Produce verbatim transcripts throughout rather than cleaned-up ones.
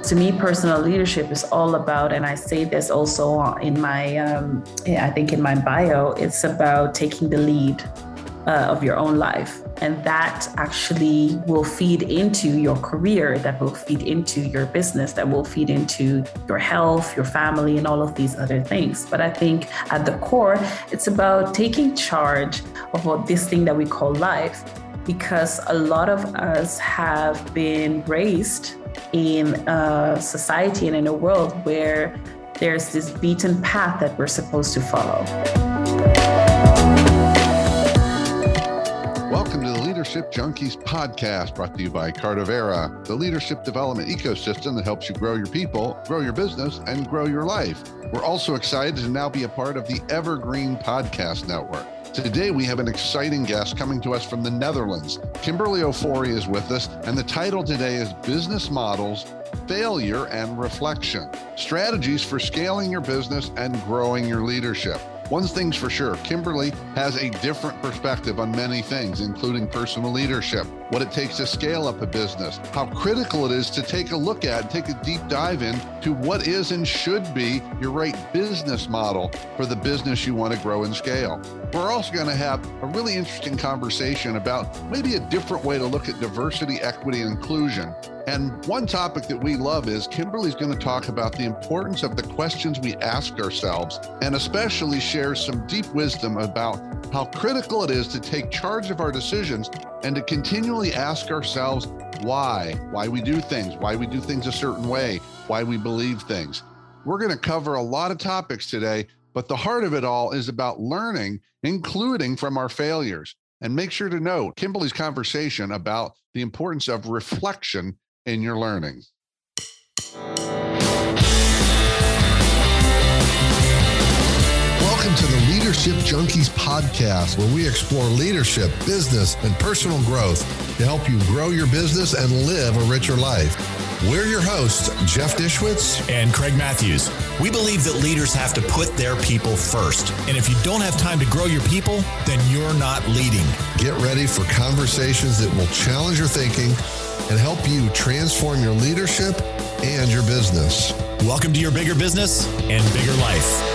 To me, personal leadership is all about, and I say this also in my, um, I think in my bio, it's about taking the lead uh, of your own life. And that actually will feed into your career, that will feed into your business, that will feed into your health, your family, and all of these other things. But I think at the core, it's about taking charge of what this thing that we call life, because a lot of us have been raised in a society and in a world where there's this beaten path that we're supposed to follow. Welcome to the Leadership Junkies podcast, brought to you by Cardivera, the leadership development ecosystem that helps you grow your people, grow your business, and grow your life. We're also excited to now be a part of the Evergreen Podcast Network. Today, we have an exciting guest coming to us from the Netherlands. Kimberly Ofori is with us, and the title today is Business Models, Failure and Reflection, Strategies for Scaling Your Business and Growing Your Leadership. One thing's for sure, Kimberly has a different perspective on many things, including personal leadership, what it takes to scale up a business, how critical it is to take a look at, take a deep dive into what is and should be your right business model for the business you want to grow and scale. We're also going to have a really interesting conversation about maybe a different way to look at diversity, equity, and inclusion. And one topic that we love is Kimberly's going to talk about the importance of the questions we ask ourselves, and especially share some deep wisdom about how critical it is to take charge of our decisions and to continually ask ourselves why, why we do things, why we do things a certain way, why we believe things. We're going to cover a lot of topics today, but the heart of it all is about learning, including from our failures. And make sure to note Kimberly's conversation about the importance of reflection in your learning. Welcome to the Leadership Junkies podcast, where we explore leadership, business, and personal growth to help you grow your business and live a richer life. We're your hosts, Jeff Dishwitz and Craig Matthews. We believe that leaders have to put their people first. And if you don't have time to grow your people, then you're not leading. Get ready for conversations that will challenge your thinking and help you transform your leadership and your business. Welcome to your bigger business and bigger life.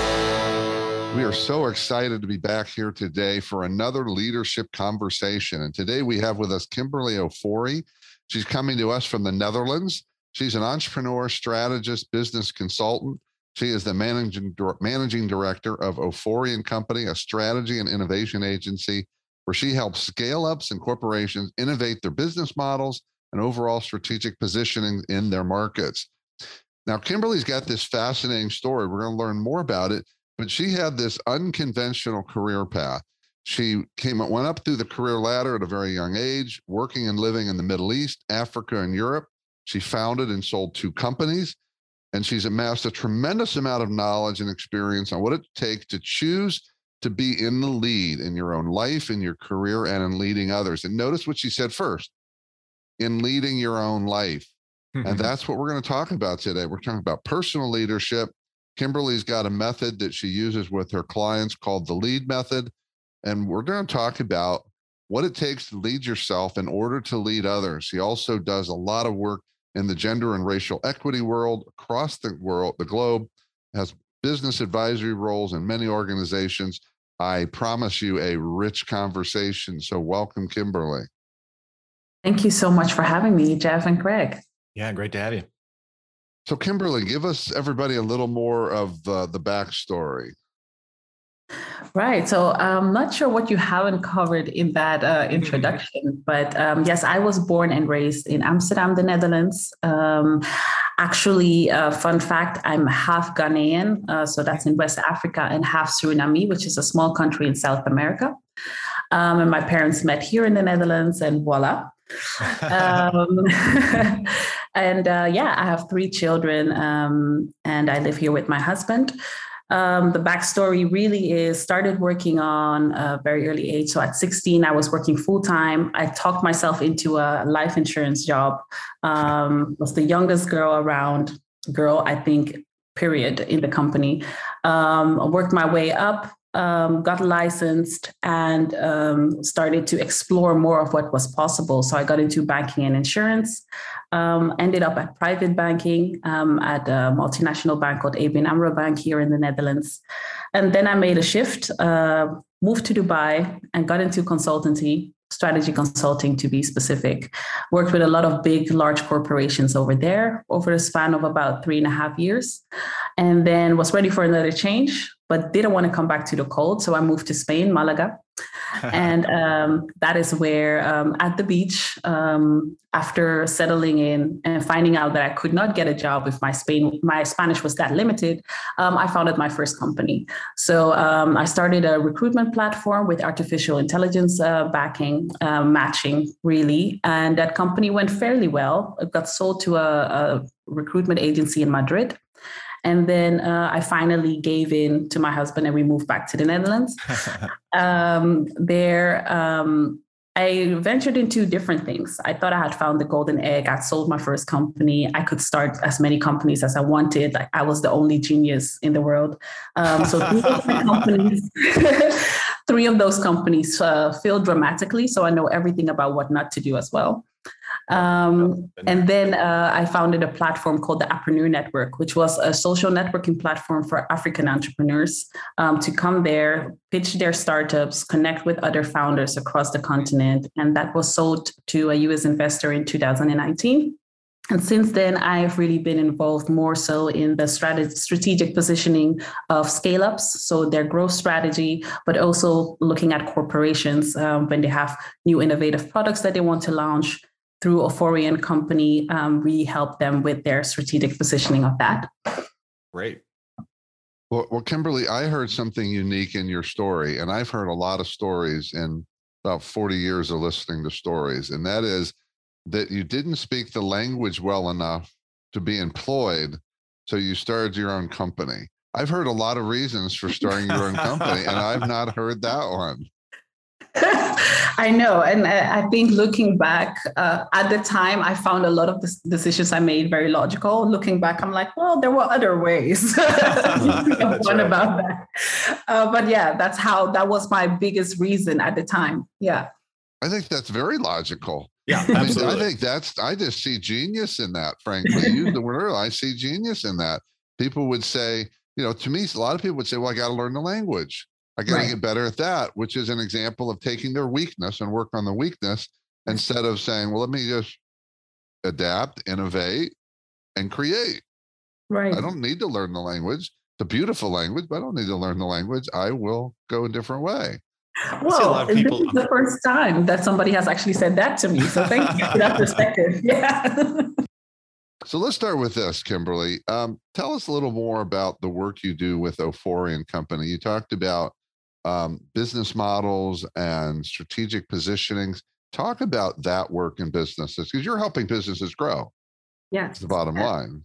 We are so excited to be back here today for another leadership conversation. And today we have with us Kimberly Ofori. She's coming to us from the Netherlands. She's an entrepreneur, strategist, business consultant. She is the managing, managing director of Ofori and Company, a strategy and innovation agency where she helps scale-ups and corporations innovate their business models and overall strategic positioning in their markets. Now, Kimberly's got this fascinating story. We're going to learn more about it, but she had this unconventional career path. She came, went up through the career ladder at a very young age, working and living in the Middle East, Africa, and Europe. She founded and sold two companies, and she's amassed a tremendous amount of knowledge and experience on what it takes to choose to be in the lead in your own life, in your career, and in leading others. And notice what she said first, in leading your own life. Mm-hmm. And that's what we're going to talk about today. We're talking about personal leadership. Kimberly's got a method that she uses with her clients called the LEAD method. And we're going to talk about what it takes to lead yourself in order to lead others. She also does a lot of work in the gender and racial equity world across the world, the globe, has business advisory roles in many organizations. I promise you a rich conversation. So welcome, Kimberly. Thank you so much for having me, Jeff and Craig. Yeah, great to have you. So Kimberly, give us everybody a little more of the, the backstory. Right. So I'm not sure what you haven't covered in that uh, introduction, but um, yes, I was born and raised in Amsterdam, the Netherlands. Um, actually, uh, fun fact, I'm half Ghanaian, uh, so that's in West Africa, and half Suriname, which is a small country in South America. Um, and my parents met here in the Netherlands, and voila. um, and uh, yeah, I have three children, um, and I live here with my husband. Um, the backstory really is started working on a very early age. So at sixteen, I was working full time. I talked myself into a life insurance job. Um, was the youngest girl around, girl, I think, period, in the company. Um, I worked my way up, um, got licensed and um, started to explore more of what was possible. So I got into banking and insurance, um, ended up at private banking um, at a multinational bank called A B N AMRO Bank here in the Netherlands. And then I made a shift, uh, moved to Dubai and got into consultancy, strategy consulting to be specific. Worked with a lot of big, large corporations over there over a span of about three and a half years. And then was ready for another change, but didn't want to come back to the cold. So I moved to Spain, Malaga. And um, that is where um, at the beach, um, after settling in and finding out that I could not get a job if my Spain, my Spanish was that limited, um, I founded my first company. So um, I started a recruitment platform with artificial intelligence uh, backing, uh, matching really. And that company went fairly well. It got sold to a, a recruitment agency in Madrid. And then uh, I finally gave in to my husband and we moved back to the Netherlands. um, there, um, I ventured into different things. I thought I had found the golden egg. I sold my first company. I could start as many companies as I wanted. Like I was the only genius in the world. Um, so three of my companies, three of those companies uh, failed dramatically. So I know everything about what not to do as well. Um, and then uh, I founded a platform called the Appreneur Network, which was a social networking platform for African entrepreneurs um, to come there, pitch their startups, connect with other founders across the continent. And that was sold to a U S investor in two thousand nineteen. And since then, I've really been involved more so in the strategy, strategic positioning of scale-ups, so their growth strategy, but also looking at corporations um, when they have new innovative products that they want to launch. Through Ofori and Company, um, we help them with their strategic positioning of that. Great. Well, well, Kimberly, I heard something unique in your story, and I've heard a lot of stories in about forty years of listening to stories, and that is that you didn't speak the language well enough to be employed, so you started your own company. I've heard a lot of reasons for starting your own company, and I've not heard that one. I know. And I think looking back uh, at the time, I found a lot of the decisions I made very logical. Looking back, I'm like, well, there were other ways. One right. about that. Uh, but yeah, that's how, that was my biggest reason at the time. Yeah. I think that's very logical. Yeah, I, absolutely. mean, I think that's, I just see genius in that, frankly. You used the word earlier, I see genius in that. People would say, you know, to me, a lot of people would say, well, I got to learn the language. I got to right. get better at that, which is an example of taking their weakness and work on the weakness instead of saying, well, let me just adapt, innovate, and create. Right. I don't need to learn the language. It's a beautiful language, but I don't need to learn the language. I will go a different way. Well, people, this is the first time that somebody has actually said that to me. So thank you for that perspective. Yeah. So let's start with this, Kimberly. Um, tell us a little more about the work you do with Ofori and Company. You talked about um, business models and strategic positionings. Talk about that work in businesses because you're helping businesses grow. Yeah, that's the bottom yeah. line.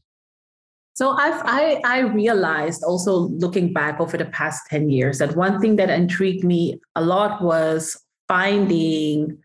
So I've, I, I realized also looking back over the past ten years that one thing that intrigued me a lot was finding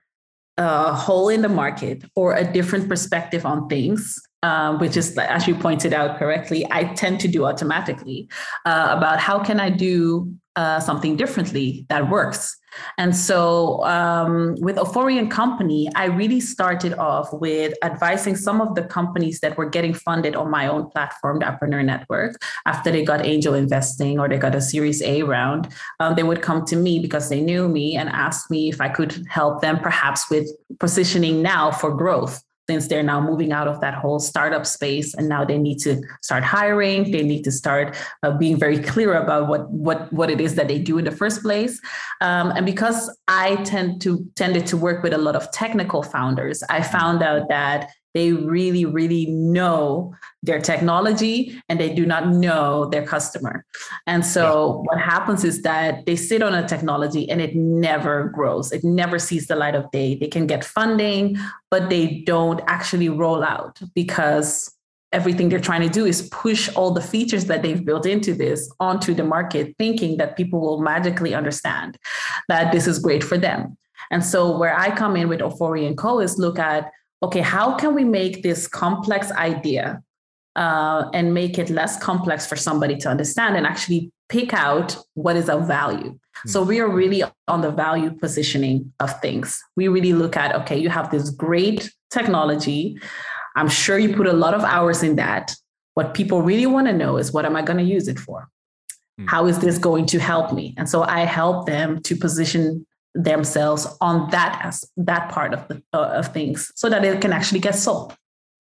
a hole in the market or a different perspective on things, uh, which is, as you pointed out correctly, I tend to do automatically uh, about how can I do uh, something differently that works. And so um, with Ofori and Company, I really started off with advising some of the companies that were getting funded on my own platform, the Appreneur Network, after they got angel investing or they got a Series A round. Um, they would come to me because they knew me and ask me if I could help them perhaps with positioning now for growth, since they're now moving out of that whole startup space and now they need to start hiring, they need to start uh, being very clear about what, what, what it is that they do in the first place. Um, and because I tend to tended to work with a lot of technical founders, I found out that they really, really know their technology and they do not know their customer. And so what happens is that they sit on a technology and it never grows. It never sees the light of day. They can get funding, but they don't actually roll out because everything they're trying to do is push all the features that they've built into this onto the market, thinking that people will magically understand that this is great for them. And so where I come in with Ofori and Co is look at, okay, how can we make this complex idea uh, and make it less complex for somebody to understand and actually pick out what is of value. Mm-hmm. So we are really on the value positioning of things. We really look at, okay, you have this great technology. I'm sure you put a lot of hours in that. What people really want to know is, what am I going to use it for? Mm-hmm. How is this going to help me? And so I help them to position themselves on that as that part of the uh, of things, so that it can actually get sold.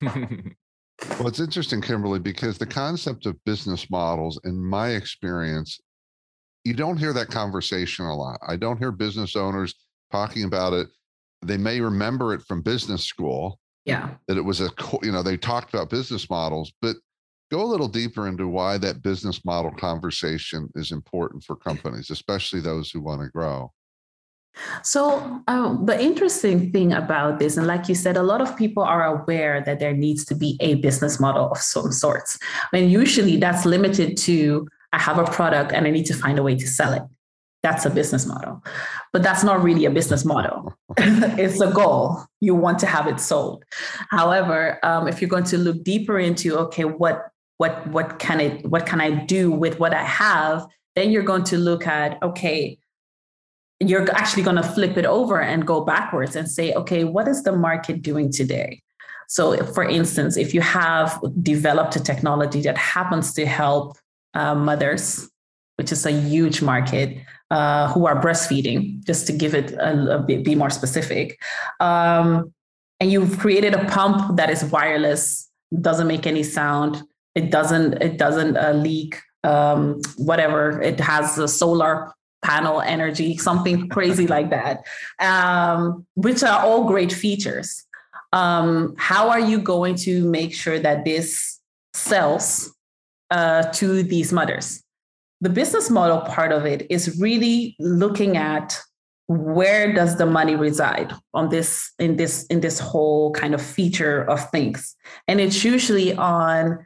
Well, it's interesting, Kimberly, because the concept of business models, in my experience, you don't hear that conversation a lot. I don't hear business owners talking about it. They may remember it from business school. Yeah. That it was a, you know, they talked about business models, but go a little deeper into why that business model conversation is important for companies, especially those who want to grow. So um, the interesting thing about this, and like you said, a lot of people are aware that there needs to be a business model of some sorts. And usually that's limited to, I have a product and I need to find a way to sell it. That's a business model. But that's not really a business model. It's a goal. You want to have it sold. However, um, if you're going to look deeper into, okay, what what what can it what can I do with what I have, then you're going to look at, okay, you're actually going to flip it over and go backwards and say, okay, what is the market doing today? So for instance, if you have developed a technology that happens to help uh, mothers, which is a huge market, uh, who are breastfeeding, just to give it a, a bit, be more specific, um, and you've created a pump that is wireless, doesn't make any sound, it doesn't, it doesn't uh, leak, um, whatever, it has a solar panel energy, something crazy like that, um, which are all great features. Um, how are you going to make sure that this sells uh, to these mothers? The business model part of it is really looking at, where does the money reside on this, in this, in this whole kind of feature of things? And it's usually on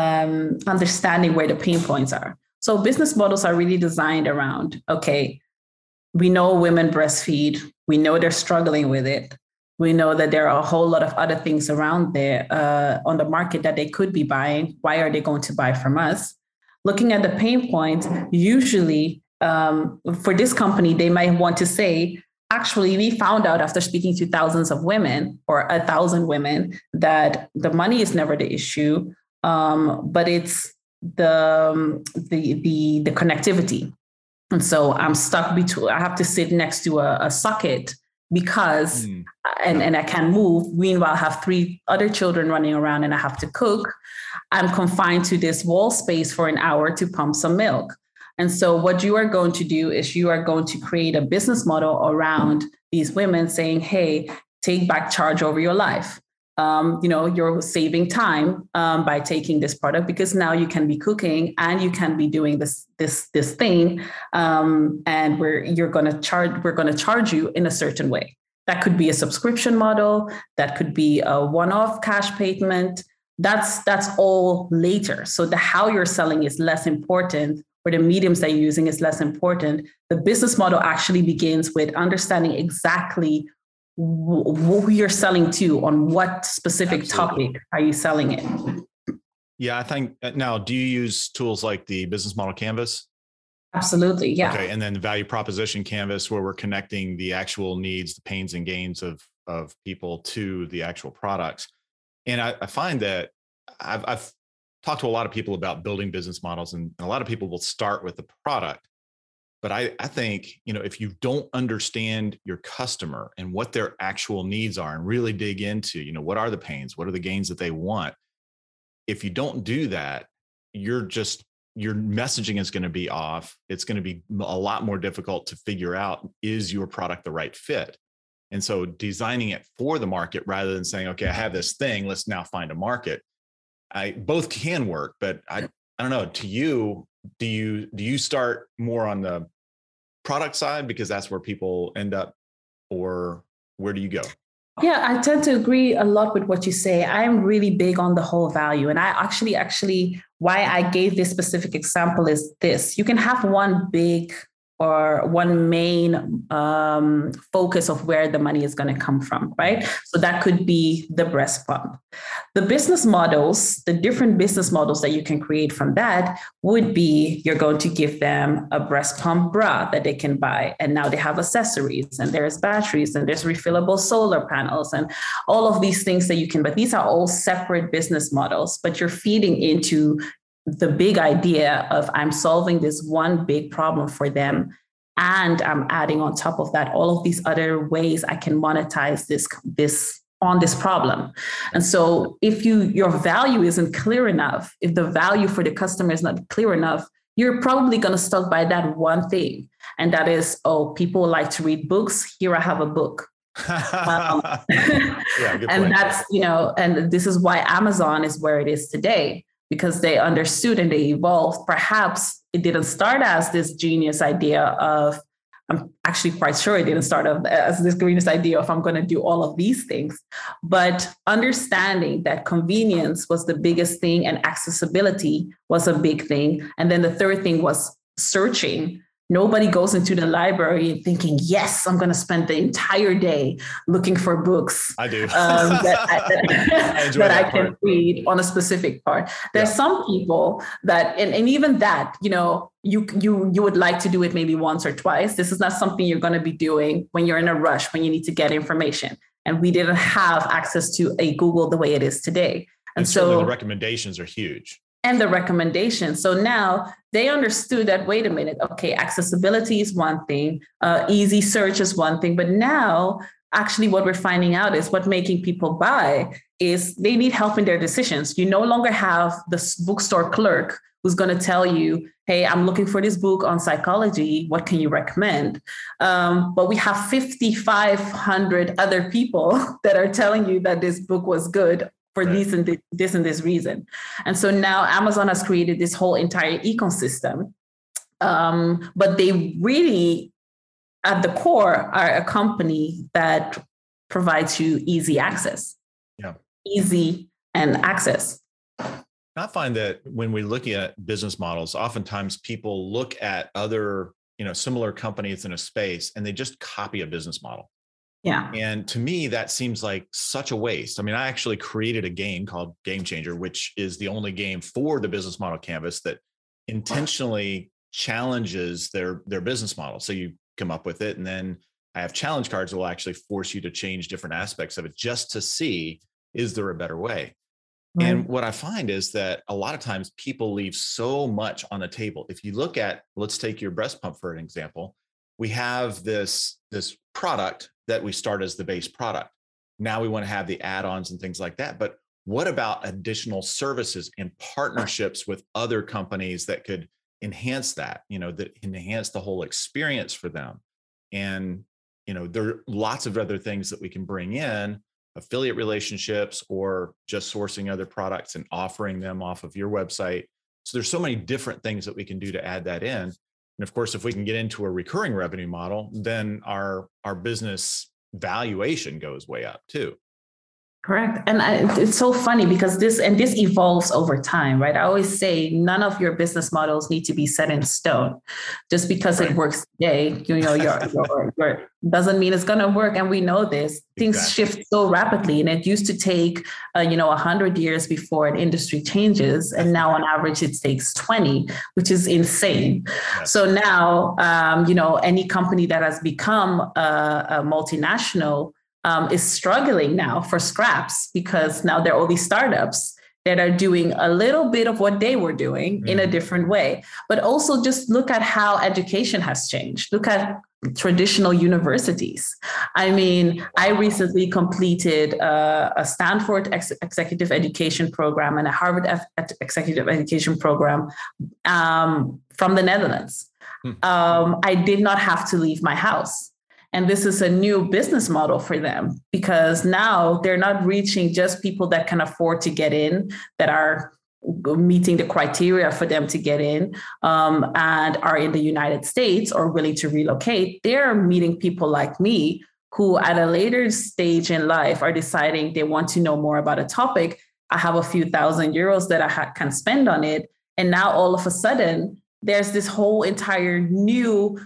um, understanding where the pain points are. So business models are really designed around, okay, we know women breastfeed. We know they're struggling with it. We know that there are a whole lot of other things around there uh, on the market that they could be buying. Why are they going to buy from us? Looking at the pain points, usually um, for this company, they might want to say, actually, we found out after speaking to thousands of women or a thousand women that the money is never the issue, um, but it's the, um, the, the, the connectivity. And so I'm stuck between, I have to sit next to a, a socket because, mm. and, and I can't move. Meanwhile, I have three other children running around and I have to cook. I'm confined to this wall space for an hour to pump some milk. And so what you are going to do is you are going to create a business model around these women saying, hey, take back charge over your life. Um, you know, you're saving time um, by taking this product because now you can be cooking and you can be doing this this this thing, um, and we're you're going to charge we're going to charge you in a certain way. That could be a subscription model. That could be a one-off cash payment. That's that's all later. So the how you're selling is less important, or the mediums that you're using is less important. The business model actually begins with understanding exactly who you're selling to, on what specific Absolutely. Topic are you selling it? Yeah, I think now, do you use tools like the business model canvas? Absolutely. Yeah. Okay. And then the value proposition canvas, where we're connecting the actual needs, the pains and gains of, of people to the actual products. And I, I find that I've, I've talked to a lot of people about building business models, and, and a lot of people will start with the product. But I, I think, you know, if you don't understand your customer and what their actual needs are and really dig into, you know, what are the pains, what are the gains that they want? If you don't do that, you're just, your messaging is going to be off. It's going to be a lot more difficult to figure out, is your product the right fit? And so designing it for the market rather than saying, okay, I have this thing, let's now find a market. I both can work, but I, I don't know, to you, do you, do you start more on the product side because that's where people end up, or where do you go? Yeah, I tend to agree a lot with what you say. I'm really big on the whole value. And I actually, actually, why I gave this specific example is this. You can have one big or one main um, focus of where the money is going to come from, right? So that could be the breast pump. The business models, the different business models that you can create from that would be you're going to give them a breast pump bra that they can buy. And now they have accessories and there's batteries and there's refillable solar panels and all of these things that you can, but these are all separate business models, but you're feeding into the big idea of I'm solving this one big problem for them. And I'm adding on top of that all of these other ways I can monetize this, this on this problem. And so if you your value isn't clear enough, if the value for the customer is not clear enough, you're probably going to stuck by that one thing. And that is, oh, people like to read books. Here I have a book. um, yeah, good and point. That's, you know, and this is why Amazon is where it is today, because they understood and they evolved. Perhaps it didn't start as this genius idea of, I'm actually quite sure it didn't start as this genius idea of I'm going to do all of these things, but understanding that convenience was the biggest thing and accessibility was a big thing. And then the third thing was searching. Nobody goes into the library thinking, yes, I'm going to spend the entire day looking for books. I do. um, that I, that, I, that that I can read on a specific part. There's yeah. some people that, and, and even that, you know, you, you, you would like to do it maybe once or twice. This is not something you're going to be doing when you're in a rush, when you need to get information. And we didn't have access to a Google the way it is today. And, and so the recommendations are huge. And the recommendations. So now they understood that, wait a minute, okay, accessibility is one thing, uh, easy search is one thing, but now actually what we're finding out is what making people buy is they need help in their decisions. You no longer have the bookstore clerk who's going to tell you, hey, I'm looking for this book on psychology. What can you recommend? Um, but we have fifty-five hundred other people that are telling you that this book was good for right. this and this, this and this reason. And so now Amazon has created this whole entire ecosystem. Um, but they really, at the core, are a company that provides you easy access. Yeah. Easy and access. I find that when we look at business models, oftentimes people look at other, you know, similar companies in a space and they just copy a business model. Yeah. And to me, that seems like such a waste. I mean, I actually created a game called Game Changer, which is the only game for the business model canvas that intentionally challenges their, their business model. So you come up with it, and then I have challenge cards that will actually force you to change different aspects of it just to see, is there a better way? Right. And what I find is that a lot of times people leave so much on the table. If you look at, let's take your breast pump for an example. We have this, this product that we start as the base product. Now we want to have the add-ons and things like that. But what about additional services and partnerships with other companies that could enhance that, you know, that enhance the whole experience for them? And, you know, there are lots of other things that we can bring in, affiliate relationships or just sourcing other products and offering them off of your website. So there's so many different things that we can do to add that in. And of course, if we can get into a recurring revenue model, then our, our business valuation goes way up too. Correct. And I, it's so funny because this, and this evolves over time, right? I always say none of your business models need to be set in stone. Just because right. it works today, you know, your, your, your doesn't mean it's going to work. And we know this. Things exactly. shift so rapidly. And it used to take, uh, you know, one hundred years before an industry changes. And now on average, it takes twenty, which is insane. Yes. So now, um, you know, any company that has become a, a multinational Um, is struggling now for scraps because now there are all these startups that are doing a little bit of what they were doing mm. in a different way. But also just look at how education has changed. Look at traditional universities. I mean, I recently completed uh, a Stanford ex- executive education program and a Harvard F- executive education program um, from the Netherlands. Mm. Um, I did not have to leave my house. And this is a new business model for them because now they're not reaching just people that can afford to get in, that are meeting the criteria for them to get in um, and are in the United States or willing to relocate. They're meeting people like me who at a later stage in life are deciding they want to know more about a topic. I have a few thousand euros that I ha- can spend on it. And now all of a sudden, there's this whole entire new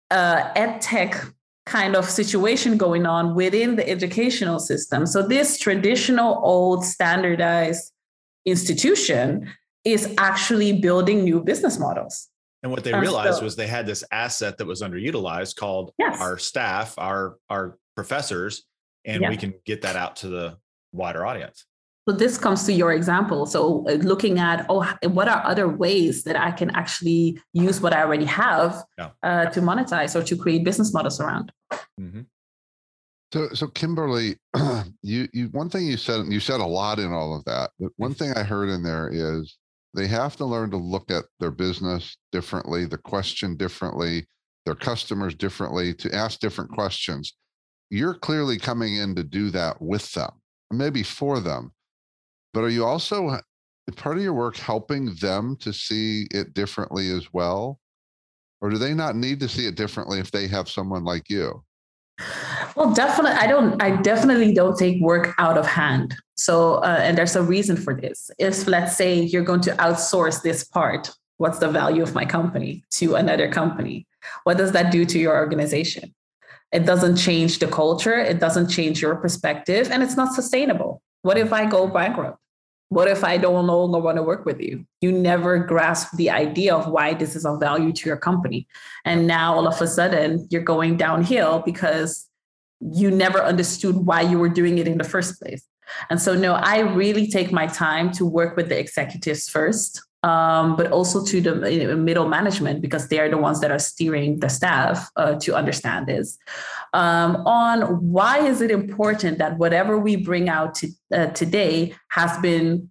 uh, ed tech kind of situation going on within the educational system. So this traditional old standardized institution is actually building new business models. And what they realized so, was they had this asset that was underutilized called yes. our staff, our, our professors, and yeah. we can get that out to the wider audience. So this comes to your example. So looking at, oh, what are other ways that I can actually use what I already have yeah. uh, to monetize or to create business models around? Mm-hmm. So, so Kimberly, you, you, one thing you said, you said a lot in all of that, but one thing I heard in there is they have to learn to look at their business differently, the question differently, their customers differently, to ask different questions. You're clearly coming in to do that with them, maybe for them. But are you also, part of your work, helping them to see it differently as well? Or do they not need to see it differently if they have someone like you? Well, definitely, I don't, I definitely don't take work out of hand. So, uh, and there's a reason for this. If, let's say, you're going to outsource this part, what's the value of my company to another company? What does that do to your organization? It doesn't change the culture. It doesn't change your perspective, and it's not sustainable. What if I go bankrupt? What if I don't no longer want to work with you? You never grasp the idea of why this is of value to your company. And now all of a sudden you're going downhill because you never understood why you were doing it in the first place. And so, no, I really take my time to work with the executives first, um, but also to the middle management, because they are the ones that are steering the staff uh, to understand this. Um, on why is it important that whatever we bring out to, uh, today has been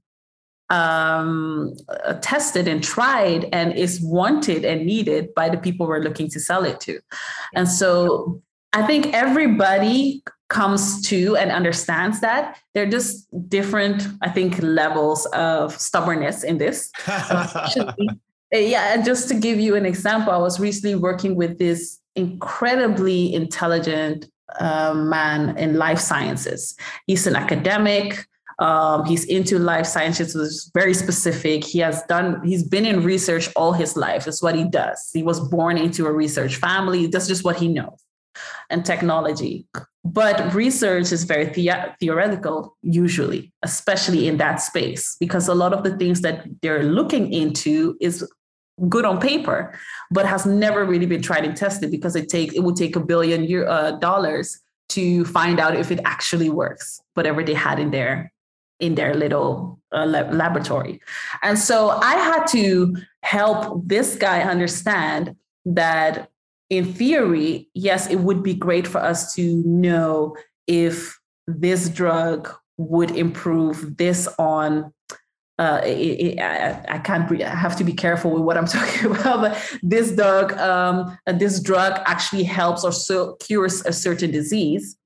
um, uh, tested and tried and is wanted and needed by the people we're looking to sell it to. And so I think everybody comes to and understands that. They're just different, I think, levels of stubbornness in this. Yeah, and just to give you an example, I was recently working with this incredibly intelligent uh, man in life sciences. He's an academic. Um, he's into life sciences. Was very specific. He has done. He's been in research all his life. That's what he does. He was born into a research family. That's just what he knows. And technology. But research is very the- theoretical, usually, especially in that space, because a lot of the things that they're looking into is good on paper, but has never really been tried and tested, because it takes it would take a billion year, uh, dollars to find out if it actually works, whatever they had in their in their little uh, lab- laboratory. And so I had to help this guy understand that, in theory, yes, it would be great for us to know if this drug would improve this on. Uh, it, it, I, I can't. Be, I have to be careful with what I'm talking about. But this drug, um, this drug actually helps or so cures a certain disease.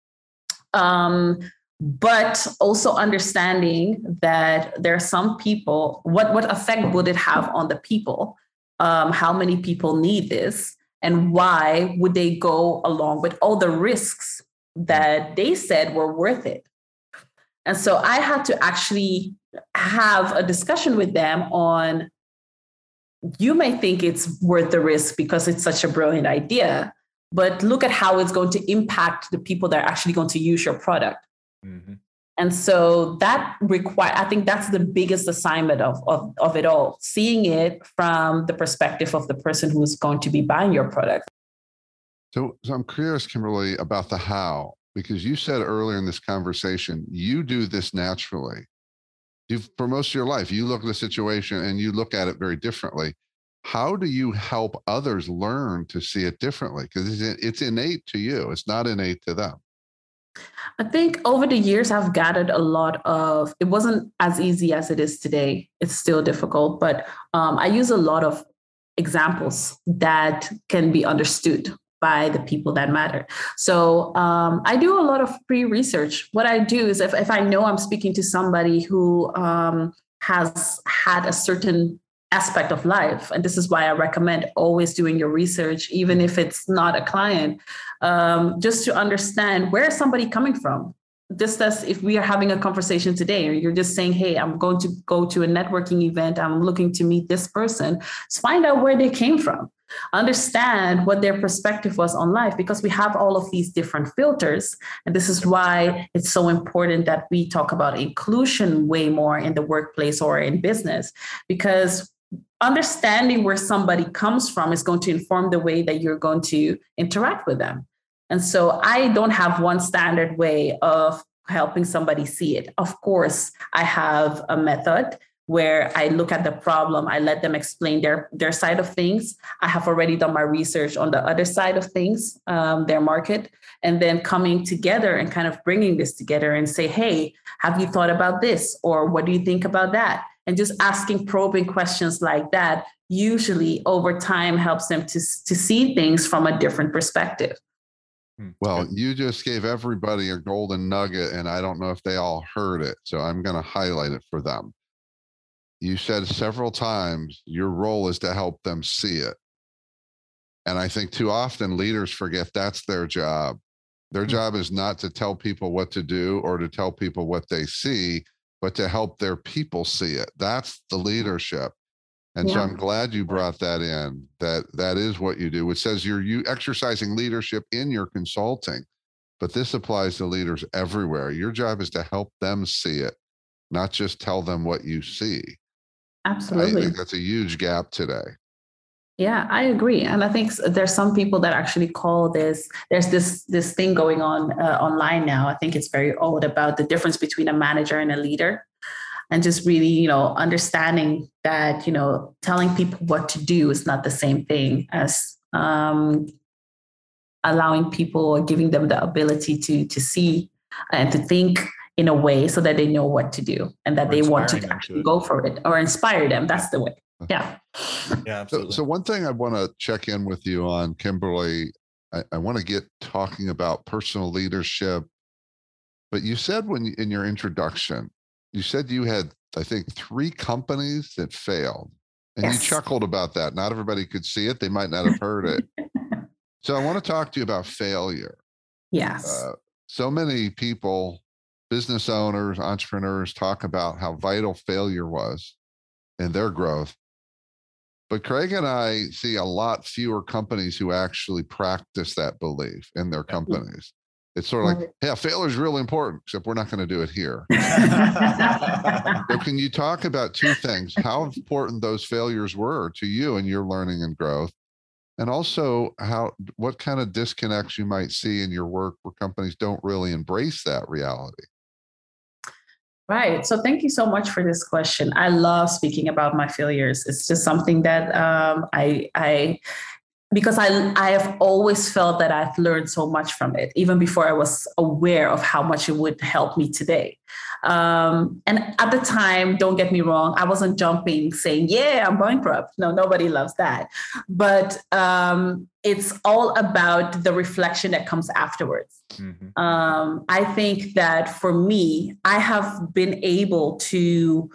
Um, but also understanding that there are some people. What what effect would it have on the people? Um, how many people need this? And why would they go along with all the risks that they said were worth it? And so I had to actually have a discussion with them on, you may think it's worth the risk because it's such a brilliant idea, but look at how it's going to impact the people that are actually going to use your product. Mm-hmm. And so that require, I think that's the biggest assignment of, of, of it all, seeing it from the perspective of the person who's going to be buying your product. So, so I'm curious, Kimberly, about the how, because you said earlier in this conversation, you do this naturally. You've, for most of your life, you look at the situation and you look at it very differently. How do you help others learn to see it differently? Because it's, it's innate to you. It's not innate to them. I think over the years, I've gathered a lot of, it wasn't as easy as it is today. It's still difficult, but um, I use a lot of examples that can be understood by the people that matter. So um, I do a lot of pre-research. What I do is if, if I know I'm speaking to somebody who um, has had a certain aspect of life, and this is why I recommend always doing your research, even if it's not a client, um, just to understand where is somebody coming from. just as if we are having a conversation today, or you're just saying, hey, I'm going to go to a networking event, I'm looking to meet this person, let's find out where they came from, understand what their perspective was on life, because we have all of these different filters. And this is why it's so important that we talk about inclusion way more in the workplace or in business, because understanding where somebody comes from is going to inform the way that you're going to interact with them. And so I don't have one standard way of helping somebody see it. Of course, I have a method where I look at the problem, I let them explain their, their side of things. I have already done my research on the other side of things, um, their market, and then coming together and kind of bringing this together and say, hey, have you thought about this? Or what do you think about that? And just asking probing questions like that usually over time helps them to, to see things from a different perspective. Well, you just gave everybody a golden nugget, and I don't know if they all heard it, so I'm going to highlight it for them. You said several times your role is to help them see it. And I think too often leaders forget that's their job. Their job is not to tell people what to do or to tell people what they see, but to help their people see it. That's the leadership. And yeah. So I'm glad you brought that in, that that is what you do. It says you're you exercising leadership in your consulting, but this applies to leaders everywhere. Your job is to help them see it, not just tell them what you see. Absolutely. I think that's a huge gap today. Yeah, I agree. And I think there's some people that actually call this, there's this this thing going on uh, online now. I think it's very old about the difference between a manager and a leader. And just really, you know, understanding that, you know, telling people what to do is not the same thing as um, allowing people or giving them the ability to to see and to think in a way so that they know what to do and that or they want to actually go for it, or inspire them. That's the way. Yeah. Yeah, absolutely. So, so one thing I want to check in with you on, Kimberly, I, I want to get talking about personal leadership, but you said when you, in your introduction, you said you had, I think, three companies that failed, and yes. You chuckled about that. Not everybody could see it. They might not have heard it. So I want to talk to you about failure. Yes. Uh, so many people, business owners, entrepreneurs talk about how vital failure was in their growth. But Craig and I see a lot fewer companies who actually practice that belief in their companies. It's sort of like, yeah, failure is really important, except we're not going to do it here. So can you talk about two things, how important those failures were to you in your learning and growth, and also how, what kind of disconnects you might see in your work where companies don't really embrace that reality? Right. So thank you so much for this question. I love speaking about my failures. It's just something that um, I, I, because I, I have always felt that I've learned so much from it, even before I was aware of how much it would help me today. Um, and at the time, don't get me wrong, I wasn't jumping saying, yeah, I'm bankrupt. No, nobody loves that. But um, it's all about the reflection that comes afterwards. Mm-hmm. Um, I think that for me, I have been able to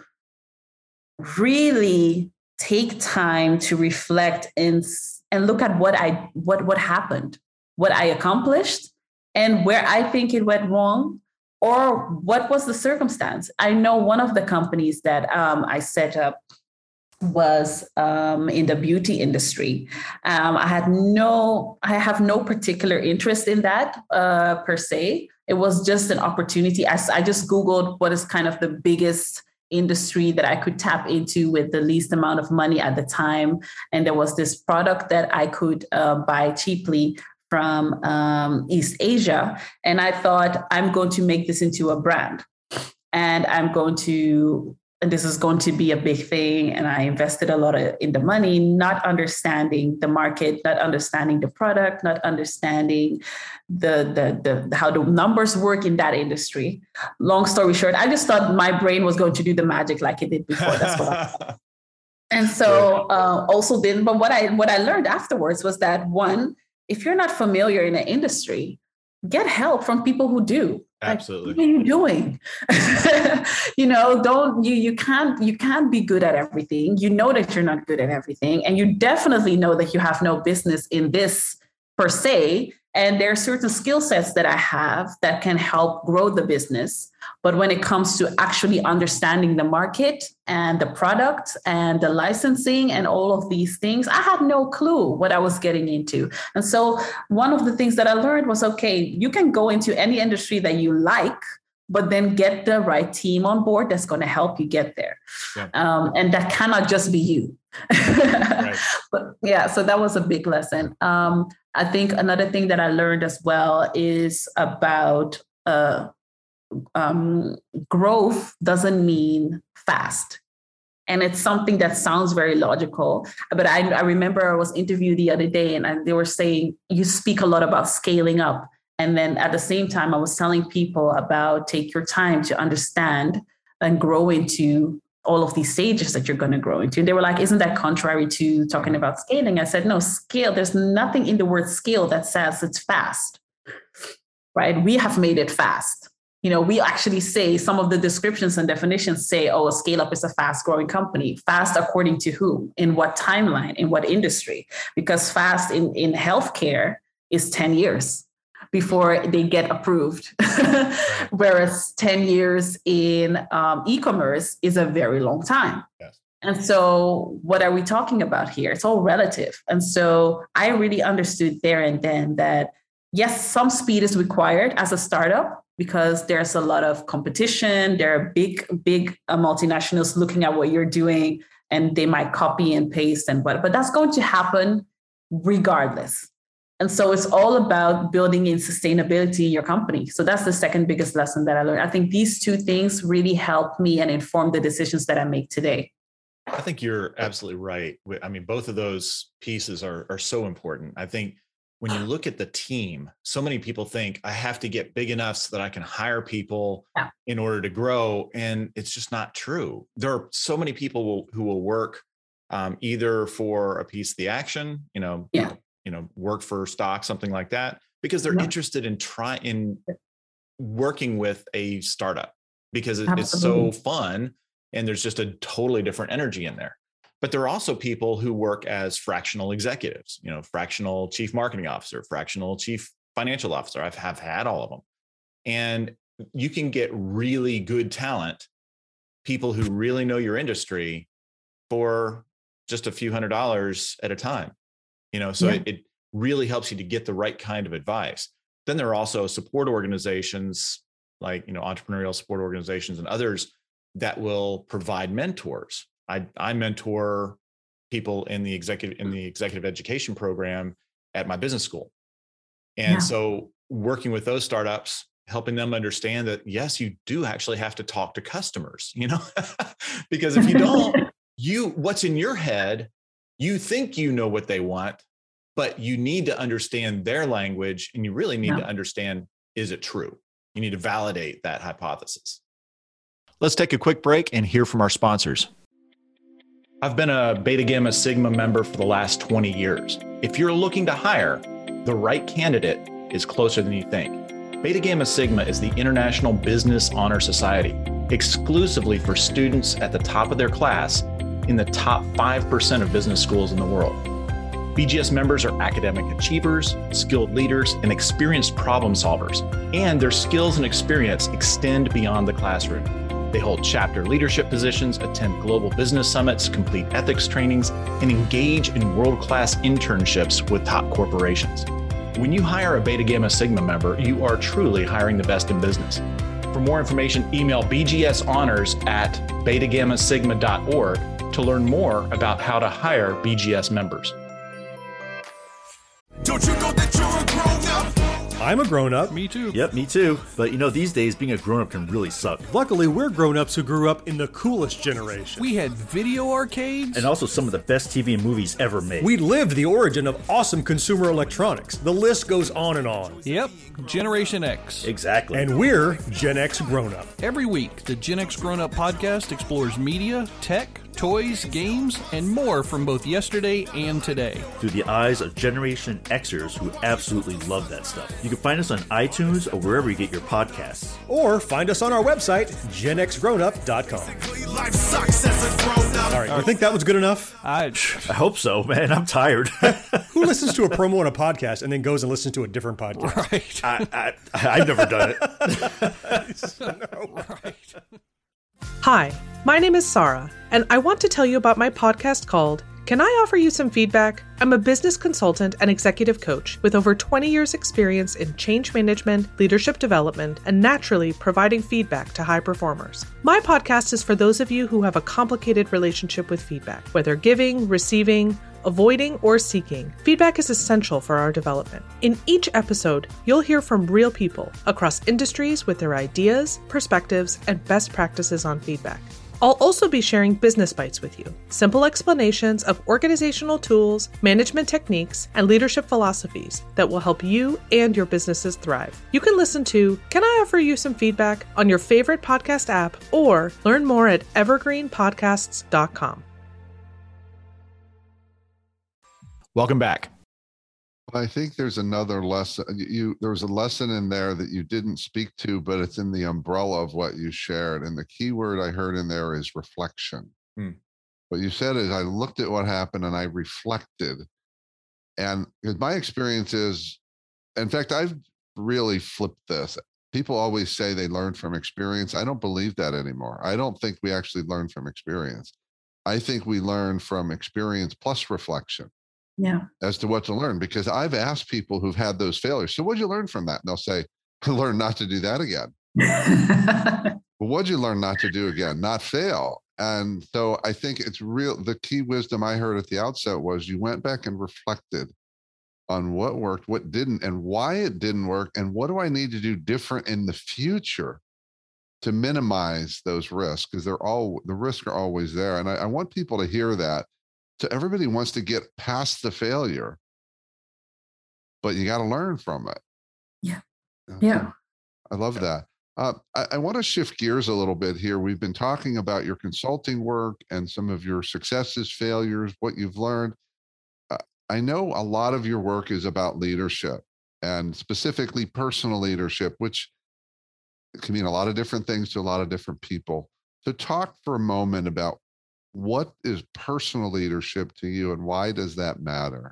really take time to reflect and and look at what I what what happened, what I accomplished, and where I think it went wrong, or what was the circumstance. I know one of the companies that um, I set up was um, in the beauty industry. Um, I had no, I have no particular interest in that uh, per se. It was just an opportunity. I, I just Googled what is kind of the biggest industry that I could tap into with the least amount of money at the time. And there was this product that I could uh, buy cheaply from um, East Asia. And I thought, I'm going to make this into a brand. And I'm going to, and this is going to be a big thing. And I invested a lot of, in the money, not understanding the market, not understanding the product, not understanding the, the, the how the numbers work in that industry. Long story short, I just thought my brain was going to do the magic like it did before. That's what I thought. And so uh, also didn't, but what I, what I learned afterwards was that, one, if you're not familiar in an industry, get help from people who do. Absolutely. Like, what are you doing? you know, don't you you can't you can't be good at everything. You know that you're not good at everything. And you definitely know that you have no business in this per se. And there are certain skill sets that I have that can help grow the business. But when it comes to actually understanding the market and the product and the licensing and all of these things, I had no clue what I was getting into. And so one of the things that I learned was, okay, you can go into any industry that you like, but then get the right team on board that's going to help you get there. Yeah. Um, and that cannot just be you. Right. But yeah, so that was a big lesson. Um, I think another thing that I learned as well is about uh, um, growth doesn't mean fast. And it's something that sounds very logical. But I, I remember I was interviewed the other day and I, they were saying, you speak a lot about scaling up. And then at the same time, I was telling people about take your time to understand and grow into all of these stages that you're going to grow into. And they were like, isn't that contrary to talking about scaling? I said, no, scale. There's nothing in the word scale that says it's fast, right? We have made it fast. You know, we actually say some of the descriptions and definitions say, oh, a scale up is a fast growing company. Fast according to who? In what timeline? In what industry? Because fast in, in healthcare is ten years before they get approved. Whereas ten years in um, e-commerce is a very long time. Yes. And so what are we talking about here? It's all relative. And so I really understood there and then that, yes, some speed is required as a startup because there's a lot of competition. There are big, big uh, multinationals looking at what you're doing and they might copy and paste and what, but that's going to happen regardless. And so it's all about building in sustainability in your company. So that's the second biggest lesson that I learned. I think these two things really helped me and inform the decisions that I make today. I think you're absolutely right. I mean, both of those pieces are, are so important. I think when you look at the team, so many people think I have to get big enough so that I can hire people yeah. in order to grow. And it's just not true. There are so many people will, who will work um, either for a piece of the action, you know, yeah. you know, work for stock, something like that, because they're yeah. interested in trying in working with a startup because it, it's so fun and there's just a totally different energy in there. But there are also people who work as fractional executives, you know, fractional chief marketing officer, fractional chief financial officer. I've have had all of them. And you can get really good talent, people who really know your industry for just a few hundred dollars at a time. You know, so yeah. it, it really helps you to get the right kind of advice. Then there are also support organizations like, you know, entrepreneurial support organizations and others that will provide mentors. I, I mentor people in the executive in the executive education program at my business school. And yeah. so working with those startups, helping them understand that, yes, you do actually have to talk to customers, you know, because if you don't, you what's in your head, you think you know what they want, but you need to understand their language and you really need yeah. to understand, is it true? You need to validate that hypothesis. Let's take a quick break and hear from our sponsors. I've been a Beta Gamma Sigma member for the last twenty years. If you're looking to hire, the right candidate is closer than you think. Beta Gamma Sigma is the International Business Honor Society, exclusively for students at the top of their class in the top five percent of business schools in the world. B G S members are academic achievers, skilled leaders, and experienced problem solvers, and their skills and experience extend beyond the classroom. They hold chapter leadership positions, attend global business summits, complete ethics trainings, and engage in world-class internships with top corporations. When you hire a Beta Gamma Sigma member, you are truly hiring the best in business. For more information, email B G S honors at beta gamma sigma dot org to learn more about how to hire B G S members. Don't you know that you're a grown-up? I'm a grown-up. Me too. Yep, me too. But you know, these days, being a grown-up can really suck. Luckily, we're grown-ups who grew up in the coolest generation. We had video arcades. And also some of the best T V and movies ever made. We lived the origin of awesome consumer electronics. The list goes on and on. Yep, Generation X. Exactly. And we're Gen X grown-up. Every week, the Gen X Grown Up podcast explores media, tech, toys, games, and more from both yesterday and today. Through the eyes of Generation Xers who absolutely love that stuff. You can find us on iTunes or wherever you get your podcasts. Or find us on our website, gen x grown up dot com. Life sucks as a grown up. All right, you think that was good enough? I, I hope so, man. I'm tired. Who listens to a promo on a podcast and then goes and listens to a different podcast? right. I, I, I've never done it. No. right. Hi, my name is Sarah, and I want to tell you about my podcast called Can I Offer You Some Feedback? I'm a business consultant and executive coach with over twenty years experience in change management, leadership development, and naturally providing feedback to high performers. My podcast is for those of you who have a complicated relationship with feedback, whether giving, receiving, avoiding, or seeking. Feedback is essential for our development. In each episode, you'll hear from real people across industries with their ideas, perspectives, and best practices on feedback. I'll also be sharing business bites with you, simple explanations of organizational tools, management techniques, and leadership philosophies that will help you and your businesses thrive. You can listen to Can I Offer You Some Feedback on your favorite podcast app or learn more at evergreen podcasts dot com. Welcome back. I think there's another lesson. You there's a lesson in there that you didn't speak to, but it's in the umbrella of what you shared. And the key word I heard in there is reflection. Hmm. What you said is I looked at what happened and I reflected. And my experience is, in fact, I've really flipped this. People always say they learn from experience. I don't believe that anymore. I don't think we actually learn from experience. I think we learn from experience plus reflection. Yeah. As to what to learn, because I've asked people who've had those failures, so what'd you learn from that? And they'll say, I learned not to do that again. Well, what'd you learn not to do again? Not fail. And so I think it's real. The key wisdom I heard at the outset was you went back and reflected on what worked, what didn't, and why it didn't work, and what do I need to do different in the future to minimize those risks, because they're all the risks are always there. And I, I want people to hear that. So everybody wants to get past the failure, but you got to learn from it. Yeah. Okay. Yeah. I love that. Uh, I, I want to shift gears a little bit here. We've been talking about your consulting work and some of your successes, failures, what you've learned. Uh, I know a lot of your work is about leadership and specifically personal leadership, which can mean a lot of different things to a lot of different people. So talk for a moment about what is personal leadership to you and why does that matter?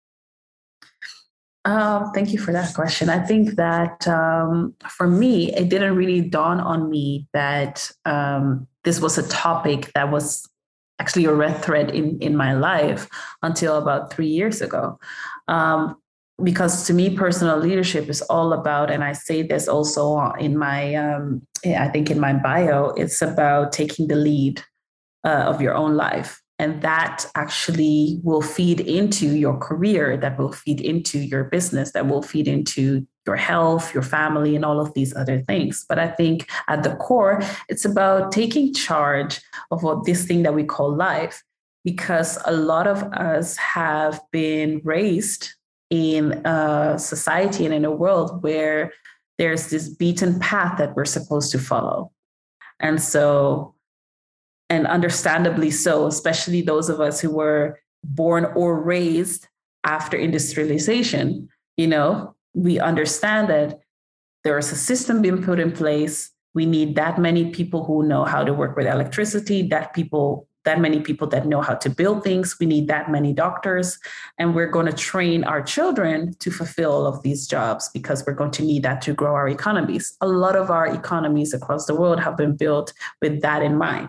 Um, thank you for that question. I think that um, for me, it didn't really dawn on me that um, this was a topic that was actually a red thread in, in my life until about three years ago. Um, because to me, personal leadership is all about, and I say this also in my, um, I think in my bio, it's about taking the lead Uh, of your own life. And that actually will feed into your career, that will feed into your business, that will feed into your health, your family, and all of these other things. But I think at the core, it's about taking charge of what this thing that we call life, because a lot of us have been raised in a society and in a world where there's this beaten path that we're supposed to follow. And so And understandably so, especially those of us who were born or raised after industrialization, you know, we understand that there is a system being put in place. We need that many people who know how to work with electricity, that people, that many people that know how to build things. We need that many doctors. And we're going to train our children to fulfill all of these jobs because we're going to need that to grow our economies. A lot of our economies across the world have been built with that in mind.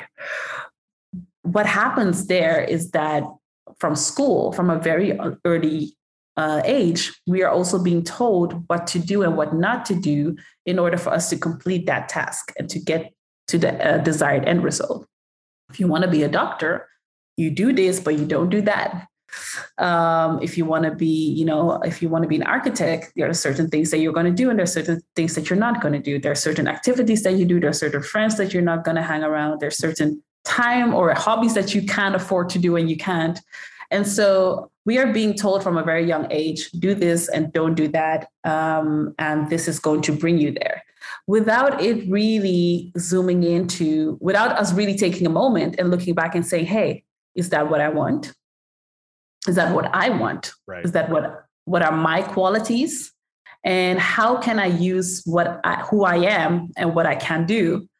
What happens there is that from school, from a very early uh, age, we are also being told what to do and what not to do in order for us to complete that task and to get to the uh, desired end result. If you want to be a doctor, you do this, but you don't do that. Um, if you want to be, you know, if you want to be an architect, there are certain things that you're going to do, and there are certain things that you're not going to do. There are certain activities that you do. There are certain friends that you're not going to hang around. There's certain time or hobbies that you can't afford to do and you can't. And so we are being told from a very young age, do this and don't do that. Um, and this is going to bring you there. Without it really zooming into, without us really taking a moment and looking back and saying, hey, is that what I want? Is that what I want? Right. Is that what, what are my qualities? And how can I use what I, who I am and what I can do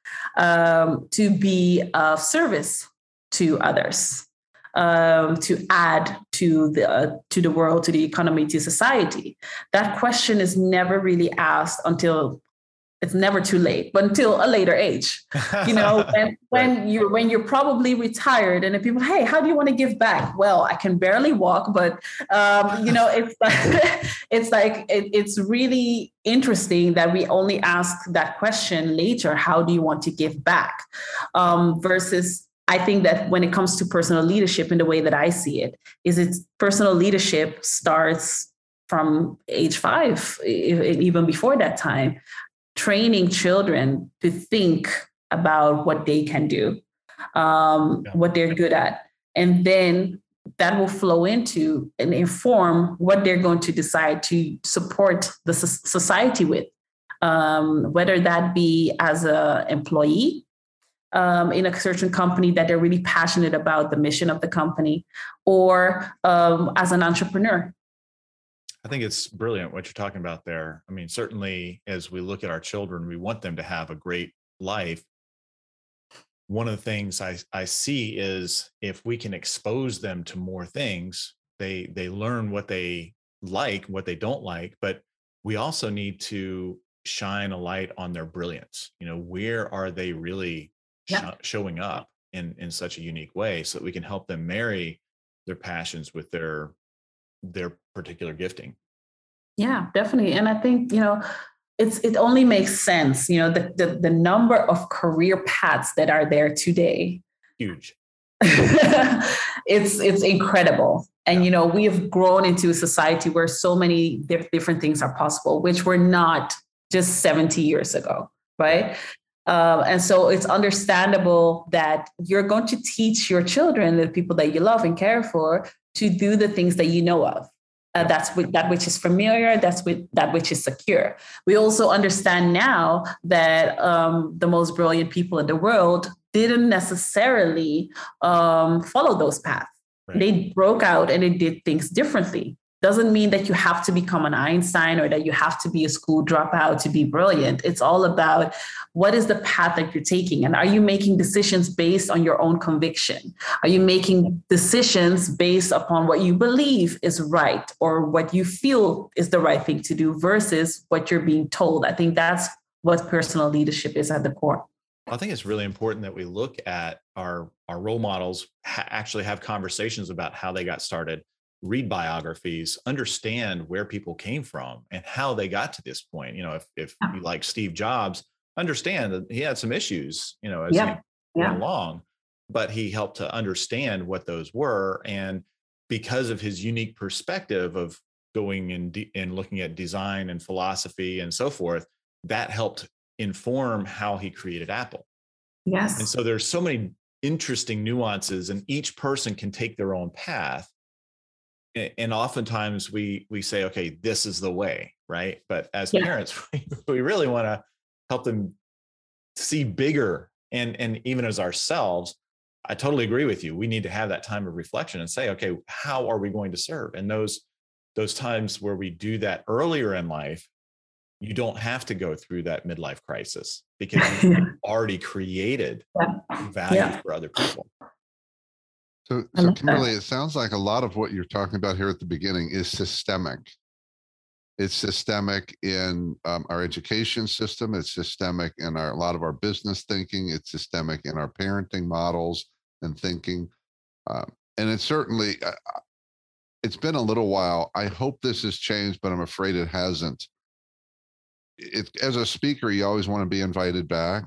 um, to be of service to others, um, to add to the uh, to the world, to the economy, to society. That question is never really asked until it's never too late, but until a later age, you know, and when Right. you're when you're probably retired, and the people, hey, how do you want to give back? Well, I can barely walk, but um, you know, it's like it's like it, it's really interesting that we only ask that question later. How do you want to give back? Um, versus, I think that when it comes to personal leadership, in the way that I see it, is it's personal leadership starts from age five, e- even before that time, training children to think about what they can do, um, Yeah. what they're good at. And then that will flow into and inform what they're going to decide to support the so- society with, um, whether that be as an employee um, in a certain company that they're really passionate about the mission of the company, or um, as an entrepreneur. I think it's brilliant what you're talking about there. I mean, certainly as we look at our children, we want them to have a great life. One of the things I, I see is if we can expose them to more things, they they learn what they like, what they don't like, but we also need to shine a light on their brilliance. You know, where are they really sh- Yeah. showing up in, in such a unique way so that we can help them marry their passions with their their particular gifting. Yeah, definitely. And I think, you know, it's it only makes sense, you know, the the, the number of career paths that are there today. Huge. it's it's incredible. And, Yeah. you know, we have grown into a society where so many diff- different things are possible, which were not just seventy years ago, right? Um, and so it's understandable that you're going to teach your children, the people that you love and care for, to do the things that you know of. Uh, that's with, that which is familiar, that's with that which is secure. We also understand now that um, the most brilliant people in the world didn't necessarily um, follow those paths. Right. They broke out and they did things differently. Doesn't mean that you have to become an Einstein or that you have to be a school dropout to be brilliant. It's all about what is the path that you're taking, and are you making decisions based on your own conviction? Are you making decisions based upon what you believe is right or what you feel is the right thing to do versus what you're being told? I think that's what personal leadership is at the core. I think it's really important that we look at our our role models, ha- actually have conversations about how they got started, read biographies, understand where people came from and how they got to this point. You know, if if you like Steve Jobs, understand that he had some issues, you know, as Yeah. he went Yeah. along, but he helped to understand what those were. And because of his unique perspective of going and de- and looking at design and philosophy and so forth, that helped inform how he created Apple. Yes. And so there's so many interesting nuances, and each person can take their own path. A- And oftentimes we we say, okay, this is the way, right? But as Yeah. parents, we, we really want to help them see bigger. And and even as ourselves, I totally agree with you. We need to have that time of reflection and say, okay, how are we going to serve? And those those times where we do that earlier in life, you don't have to go through that midlife crisis because you've Yeah. already created Yeah. value Yeah. for other people. So, I so love Kimberly, that. it sounds like a lot of what you're talking about here at the beginning is systemic. It's systemic in um, our education system. It's systemic in our, a lot of our business thinking. It's systemic in our parenting models and thinking. Um, and it's certainly, uh, it's been a little while. I hope this has changed, but I'm afraid it hasn't. It, as a speaker, you always want to be invited back.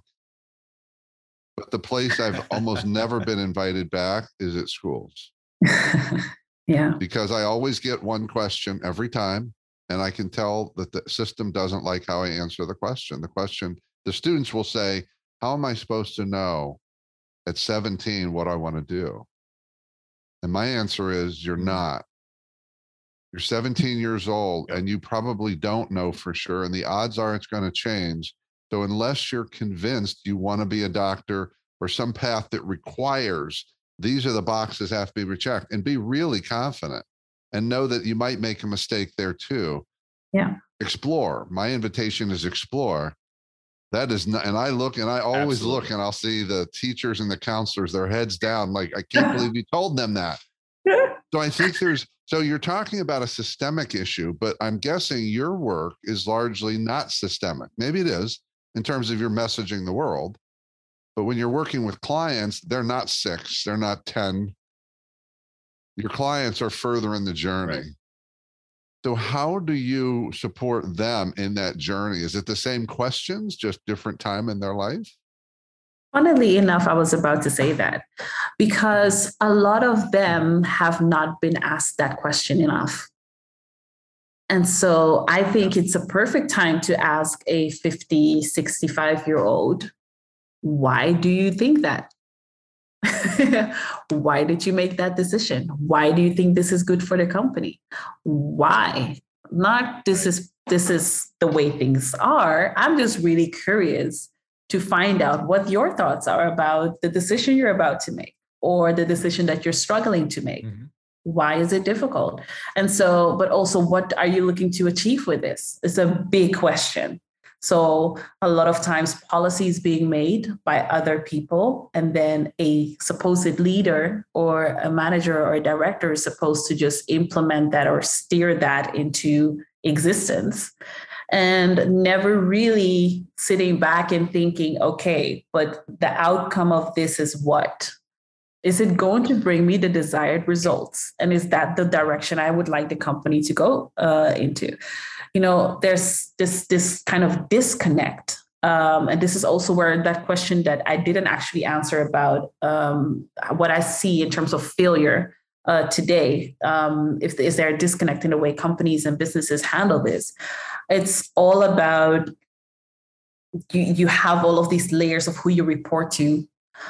But the place I've almost never been invited back is at schools. Yeah. Because I always get one question every time, and I can tell that the system doesn't like how I answer the question. The question, the students will say, how am I supposed to know at seventeen what I want to do? And my answer is, you're not. You're seventeen years old, and you probably don't know for sure, and the odds are it's going to change. So unless you're convinced you want to be a doctor or some path that requires these are the boxes have to be rechecked, and be really confident and know that you might make a mistake there too. Yeah. Explore. My invitation is explore, That is not, and I look and I always Absolutely. look and I'll see the teachers and the counselors, their heads down. Like, I can't believe you told them that. So I think there's, so you're talking about a systemic issue, but I'm guessing your work is largely not systemic. Maybe it is in terms of your messaging the world, but when you're working with clients, they're not six, they're not ten. Your clients are further in the journey. Right. So how do you support them in that journey? Is it the same questions, just different time in their life? Funnily enough, I was about to say that because a lot of them have not been asked that question enough. And so I think it's a perfect time to ask a fifty, sixty-five year old, why do you think that? Why did you make that decision? Why do you think this is good for the company? Why? Not this is this is the way things are. I'm just really curious to find out what your thoughts are about the decision you're about to make or the decision that you're struggling to make. Mm-hmm. Why is it difficult? And so, but also, what are you looking to achieve with this? It's a big question. So a lot of times policies being made by other people, and then a supposed leader or a manager or a director is supposed to just implement that or steer that into existence. And never really sitting back and thinking, okay, but the outcome of this is what? Is it going to bring me the desired results? And is that the direction I would like the company to go uh, into? You know, there's this, this kind of disconnect. Um, and this is also where that question that I didn't actually answer about um, what I see in terms of failure uh, today. Um, if is there a disconnect in the way companies and businesses handle this? It's all about you, you have all of these layers of who you report to.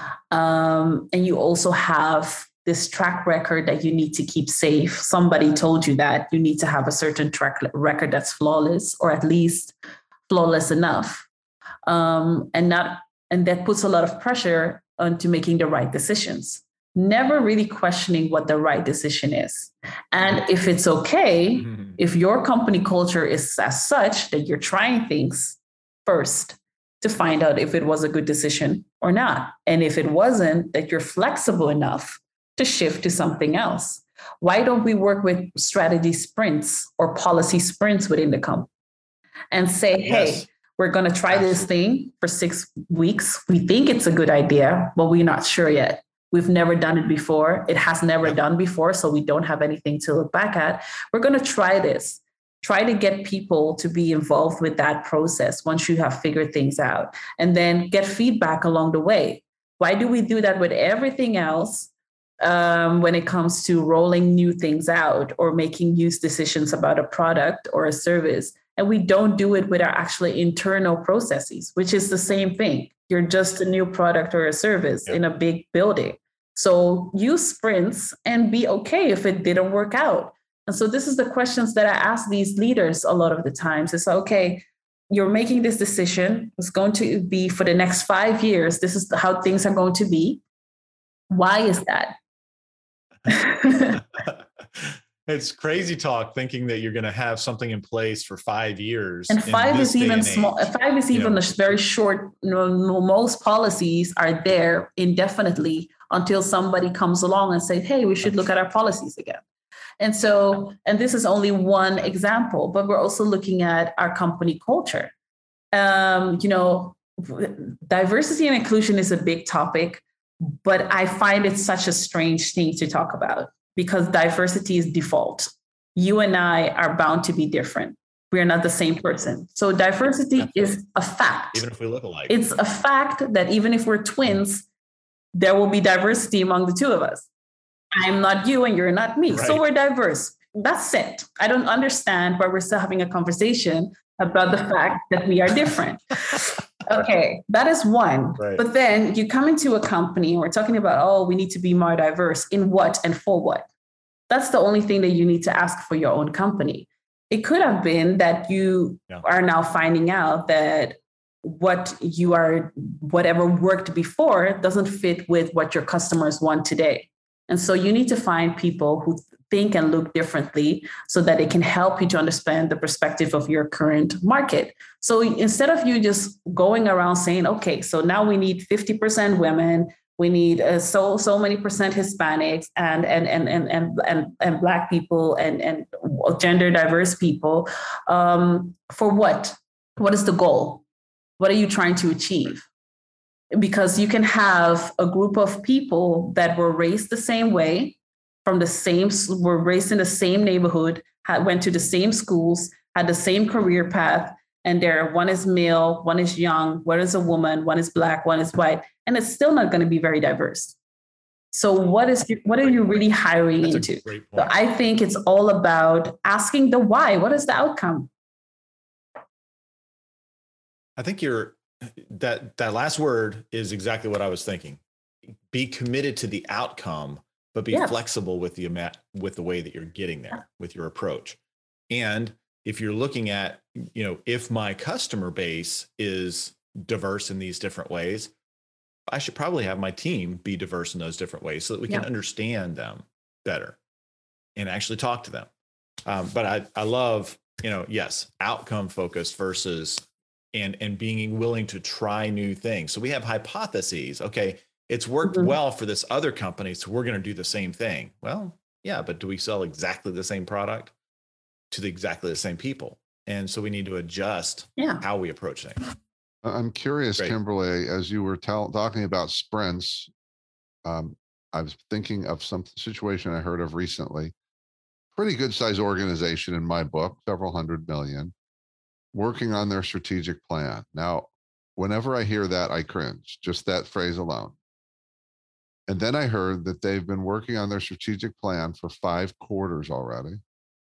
Um, and you also have this track record that you need to keep safe. Somebody told you that you need to have a certain track record that's flawless, or at least flawless enough. Um, and not, and that puts a lot of pressure onto making the right decisions. Never really questioning what the right decision is. And if it's okay, mm-hmm. if your company culture is as such that you're trying things first to find out if it was a good decision or not. And if it wasn't, that you're flexible enough to shift to something else. Why don't we work with strategy sprints or policy sprints within the company and say, yes. hey, we're going to try this thing for six weeks. We think it's a good idea, but we're not sure yet. We've never done it before. It has never done before, so we don't have anything to look back at. We're going to try this. Try to get people to be involved with that process once you have figured things out, and then get feedback along the way. Why do we do that with everything else um, when it comes to rolling new things out or making new decisions about a product or a service? And we don't do it with our actually internal processes, which is the same thing. You're just a new product or a service yep. in a big building. So use sprints and be okay if it didn't work out. And so this is the questions that I ask these leaders a lot of the times. It's okay, you're making this decision. It's going to be for the next five years. This is how things are going to be. Why is that? It's crazy talk thinking that you're going to have something in place for five years. And five is even small. Five is even a very short, you know, most policies are there indefinitely until somebody comes along and says, hey, we should look at our policies again. And so, and this is only one example, but we're also looking at our company culture. Um, you know, diversity and inclusion is a big topic, but I find it such a strange thing to talk about because diversity is default. You and I are bound to be different. We are not the same person. So diversity Absolutely. Is a fact. Even if we look alike. It's a fact that even if we're twins, there will be diversity among the two of us. I'm not you and you're not me. Right. So we're diverse. That's it. I don't understand why we're still having a conversation about the fact that we are different. Okay, that is one. Right. But then you come into a company and we're talking about, oh, we need to be more diverse in what and for what? That's the only thing that you need to ask for your own company. It could have been that you yeah. are now finding out that what you are, whatever worked before doesn't fit with what your customers want today. And so you need to find people who think and look differently so that it can help you to understand the perspective of your current market. So instead of you just going around saying, okay, so now we need fifty percent women, we need uh, so so many percent Hispanics and and and and and and, and Black people and and gender diverse people. Um, for what? What is the goal? What are you trying to achieve? Because you can have a group of people that were raised the same way, from the same, were raised in the same neighborhood, had, went to the same schools, had the same career path, and there one is male, one is young, one is a woman, one is Black, one is white, and it's still not going to be very diverse. So what is what are you really hiring That's into? So I think it's all about asking the why. What is the outcome? I think you're that that last word is exactly what I was thinking. Be committed to the outcome, but be Yeah. flexible with the amount, with the way that you're getting there, with your approach. And if you're looking at, you know, if my customer base is diverse in these different ways, I should probably have my team be diverse in those different ways so that we can Yeah. understand them better and actually talk to them. Um, but I, I love, you know, yes, outcome focused versus and and being willing to try new things. So we have hypotheses. Okay, it's worked Mhm. well for this other company, so we're going to do the same thing. Well, yeah, but do we sell exactly the same product to the exactly the same people? And so we need to adjust Yeah. how we approach things. I'm curious, Great. Kimberly, as you were tell, talking about sprints, um, I was thinking of some situation I heard of recently. Pretty good size organization in my book, several hundred million, working on their strategic plan. Now, whenever I hear that, I cringe, just that phrase alone. And then I heard that they've been working on their strategic plan for five quarters already.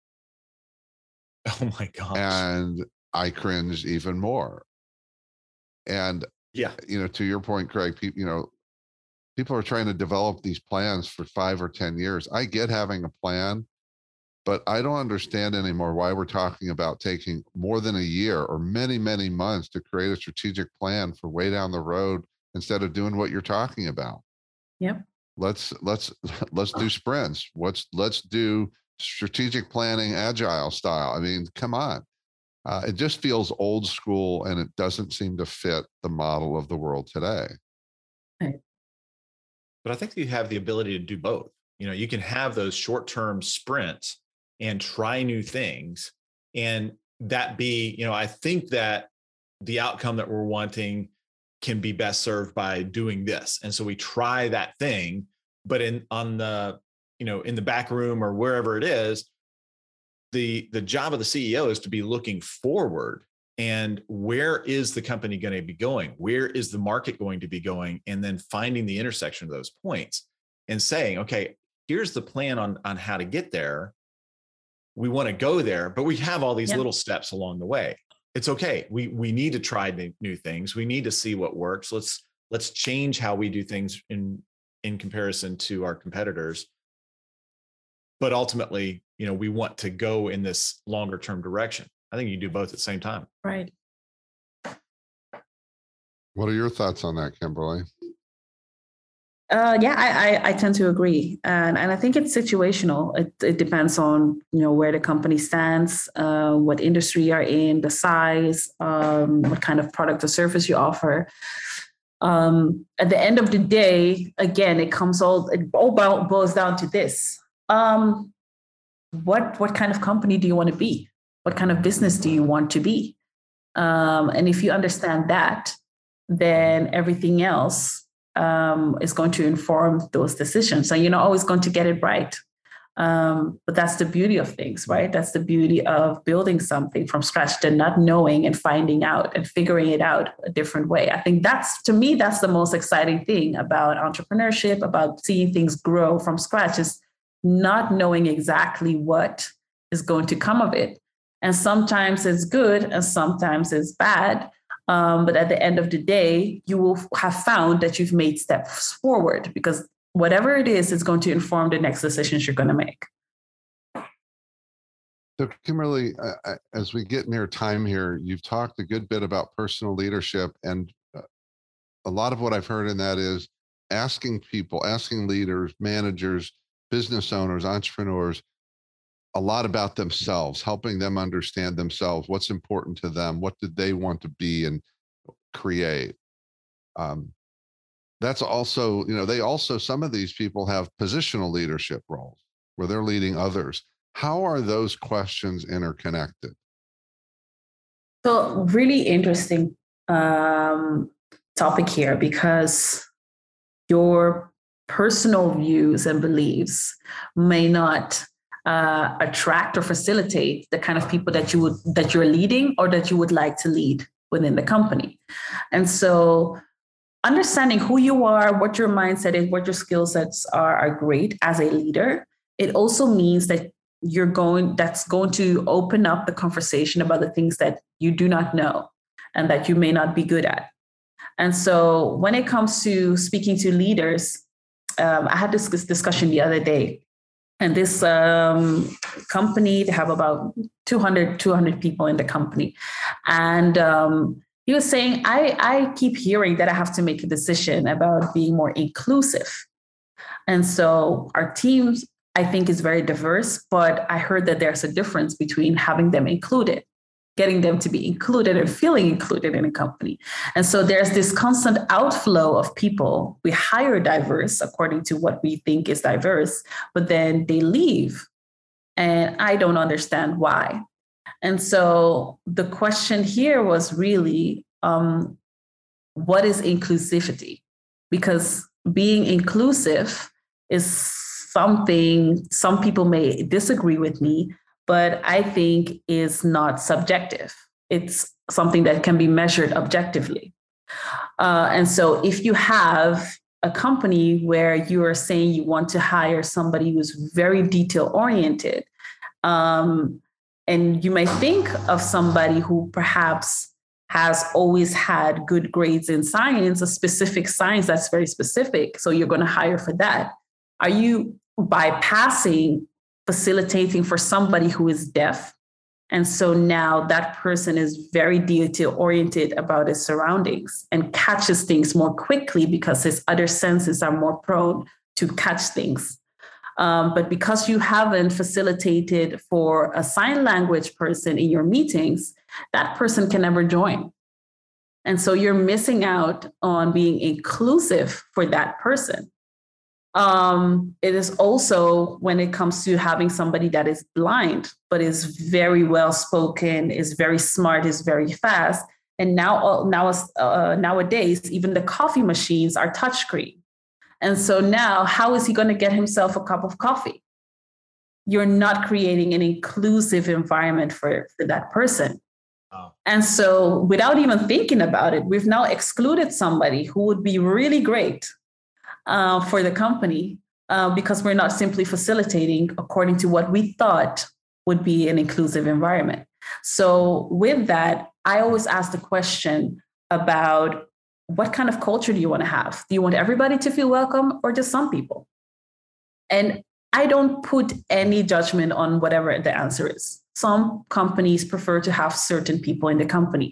Oh my gosh. And I cringed even more. And, Yeah. you know, to your point, Craig, people, you know, people are trying to develop these plans for five or ten years. I get having a plan, but I don't understand anymore why we're talking about taking more than a year or many, many months to create a strategic plan for way down the road instead of doing what you're talking about. Yep. Let's let's let's do sprints. Let's let's do strategic planning, agile style. I mean, come on. Uh, it just feels old school, and it doesn't seem to fit the model of the world today. Right. But I think you have the ability to do both. You know, you can have those short-term sprints and try new things, and that be, you know, I think that the outcome that we're wanting can be best served by doing this. And so we try that thing, but in on the, you know, in the back room or wherever it is, the the job of the C E O is to be looking forward. And where is the company going to be going? Where is the market going to be going? And then finding the intersection of those points and saying, okay, here's the plan on, on how to get there. We want to go there, but we have all these Yep. little steps along the way. It's okay. We we need to try new, new things. We need to see what works. Let's let's change how we do things in in comparison to our competitors. But ultimately, you know, we want to go in this longer term direction. I think you do both at the same time. Right. What are your thoughts on that, Kimberly? Uh, yeah, I, I I tend to agree, and and I think it's situational. It it depends on, you know, where the company stands, uh, what industry you're in, the size, um, what kind of product or service you offer. Um, at the end of the day, again, it comes all it all bo- boils down to this: um, what what kind of company do you want to be? What kind of business do you want to be? Um, and if you understand that, then everything else um, is going to inform those decisions. So you're not always going to get it right. Um, but that's the beauty of things, right? That's the beauty of building something from scratch, to not knowing and finding out and figuring it out a different way. I think that's, to me, that's the most exciting thing about entrepreneurship, about seeing things grow from scratch, is not knowing exactly what is going to come of it. And sometimes it's good and sometimes it's bad. Um, but at the end of the day, you will have found that you've made steps forward, because whatever it is, is going to inform the next decisions you're going to make. So, Kimberly, uh, as we get near time here, you've talked a good bit about personal leadership. And uh, a lot of what I've heard in that is asking people, asking leaders, managers business owners, entrepreneurs, a lot about themselves, helping them understand themselves, what's important to them, what did they want to be and create. Um, that's also, you know, they also, some of these people have positional leadership roles where they're leading others. How are those questions interconnected? So really interesting um, topic here, because your personal views and beliefs may not uh, attract or facilitate the kind of people that you would that you're leading or that you would like to lead within the company. And so understanding who you are, what your mindset is, what your skill sets are, are great as a leader. It also means that you're going, that's going to open up the conversation about the things that you do not know and that you may not be good at. And so when it comes to speaking to leaders, um, I had this discussion the other day, and this um, company, they have about two hundred, two hundred people in the company. And um, he was saying, I, I keep hearing that I have to make a decision about being more inclusive. And so our teams, I think, is very diverse, but I heard that there's a difference between having them included, getting them to be included and feeling included in a company. And so there's this constant outflow of people. We hire diverse according to what we think is diverse, but then they leave. And I don't understand why. And so the question here was really, um, what is inclusivity? Because being inclusive is something some people may disagree with me, but I think is not subjective. It's something that can be measured objectively. Uh, and so if you have a company where you are saying you want to hire somebody who's very detail oriented, um, and you may think of somebody who perhaps has always had good grades in science, a specific science that's very specific, so you're going to hire for that. Are you bypassing facilitating for somebody who is deaf? And so now that person is very detail oriented about his surroundings and catches things more quickly because his other senses are more prone to catch things. Um, but because you haven't facilitated for a sign language person in your meetings, that person can never join. And so you're missing out on being inclusive for that person. Um, it is also when it comes to having somebody that is blind, but is very well spoken, is very smart, is very fast. And now, now uh, nowadays, even the coffee machines are touchscreen. And so now, how is he going to get himself a cup of coffee? You're not creating an inclusive environment for, for that person. Oh. And so without even thinking about it, we've now excluded somebody who would be really great Uh, for the company uh, because we're not simply facilitating according to what we thought would be an inclusive environment. So with that, I always ask the question about what kind of culture do you want to have? Do you want everybody to feel welcome or just some people? And I don't put any judgment on whatever the answer is. Some companies prefer to have certain people in the company.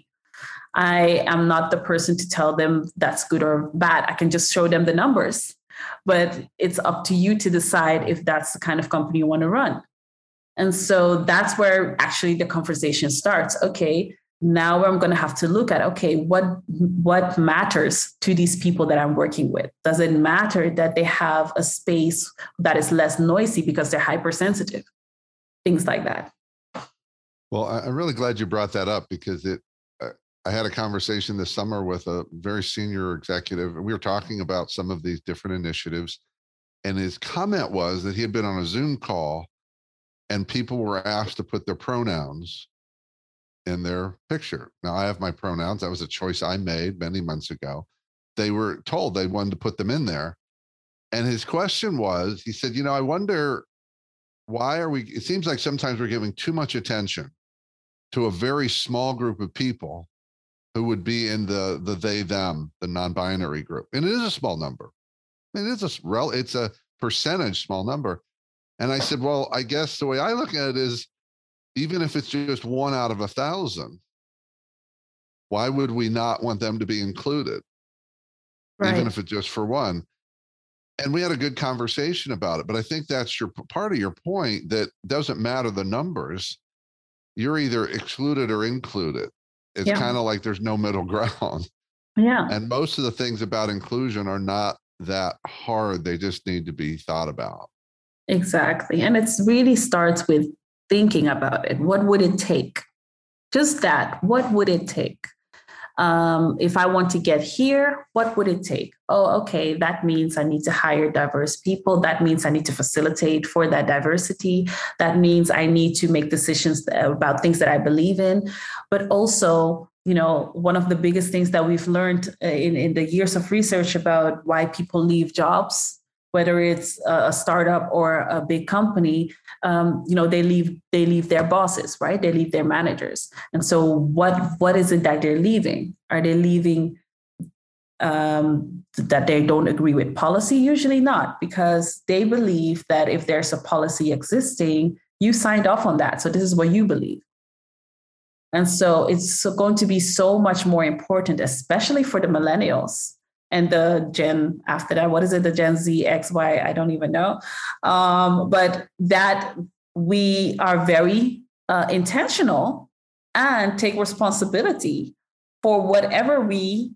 I am not the person to tell them that's good or bad. I can just show them the numbers, but it's up to you to decide if that's the kind of company you want to run. And so that's where actually the conversation starts. Okay, now I'm going to have to look at, okay, what, what matters to these people that I'm working with? Does it matter that they have a space that is less noisy because they're hypersensitive? Things like that. Well, I'm really glad you brought that up because it, I had a conversation this summer with a very senior executive, and we were talking about some of these different initiatives. And his comment was that he had been on a Zoom call and people were asked to put their pronouns in their picture. Now, I have my pronouns. That was a choice I made many months ago. They were told they wanted to put them in there. And his question was, he said, you know, I wonder, why are we, it seems like sometimes we're giving too much attention to a very small group of people who would be in the the they them, the non-binary group, and it is a small number. I mean, it's a rel it's a percentage small number. And I said, well, I guess the way I look at it is, even if it's just one out of a thousand, why would we not want them to be included, right? Even if it's just for one? and we had a good conversation about it. But I think that's your part of your point, that doesn't matter the numbers. You're either excluded or included. It's yeah. kind of like there's no middle ground. Yeah. And most of the things about inclusion are not that hard. They just need to be thought about. Exactly. And it really starts with thinking about it. What would it take? Just that. What would it take? Um, if I want to get here, what would it take? Oh, okay, that means I need to hire diverse people. That means I need to facilitate for that diversity. That means I need to make decisions about things that I believe in. But also, you know, one of the biggest things that we've learned in, in the years of research about why people leave jobs, whether it's a startup or a big company, um, you know, they leave they leave their bosses, right? They leave their managers. And so what what is it that they're leaving? Are they leaving um, that they don't agree with policy? Usually not, because they believe that if there's a policy existing, you signed off on that. So this is what you believe. And so it's going to be so much more important, especially for the millennials and the Gen after that. What is it? The Gen Z, X, Y, I don't even know. Um, but that we are very uh, intentional and take responsibility for whatever we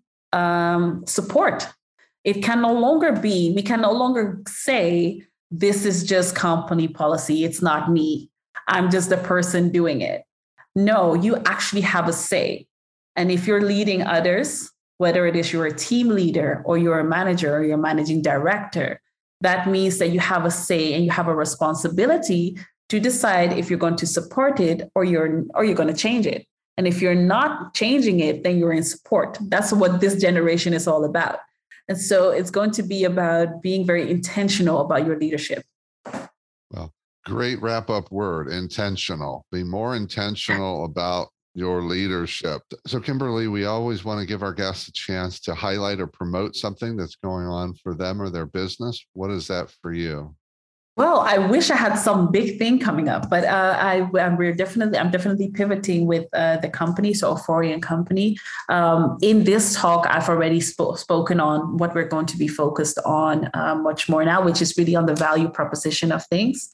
um, support. It can no longer be, we can no longer say, this is just company policy. It's not me. I'm just the person doing it. No, you actually have a say. And if you're leading others, whether it is you're a team leader or you're a manager or you're a managing director, that means that you have a say and you have a responsibility to decide if you're going to support it or you're or you're going to change it. And if you're not changing it, then you're in support. That's what this generation is all about. And so it's going to be about being very intentional about your leadership. Well, great wrap-up word, intentional. Be more intentional about your leadership. So Kimberly, we always want to give our guests a chance to highlight or promote something that's going on for them or their business. What is that for you? Well, I wish I had some big thing coming up, but uh, I, we're definitely, I'm definitely pivoting with uh, the company, so Euphoria and Company. Um, in this talk, I've already sp- spoken on what we're going to be focused on uh, much more now, which is really on the value proposition of things,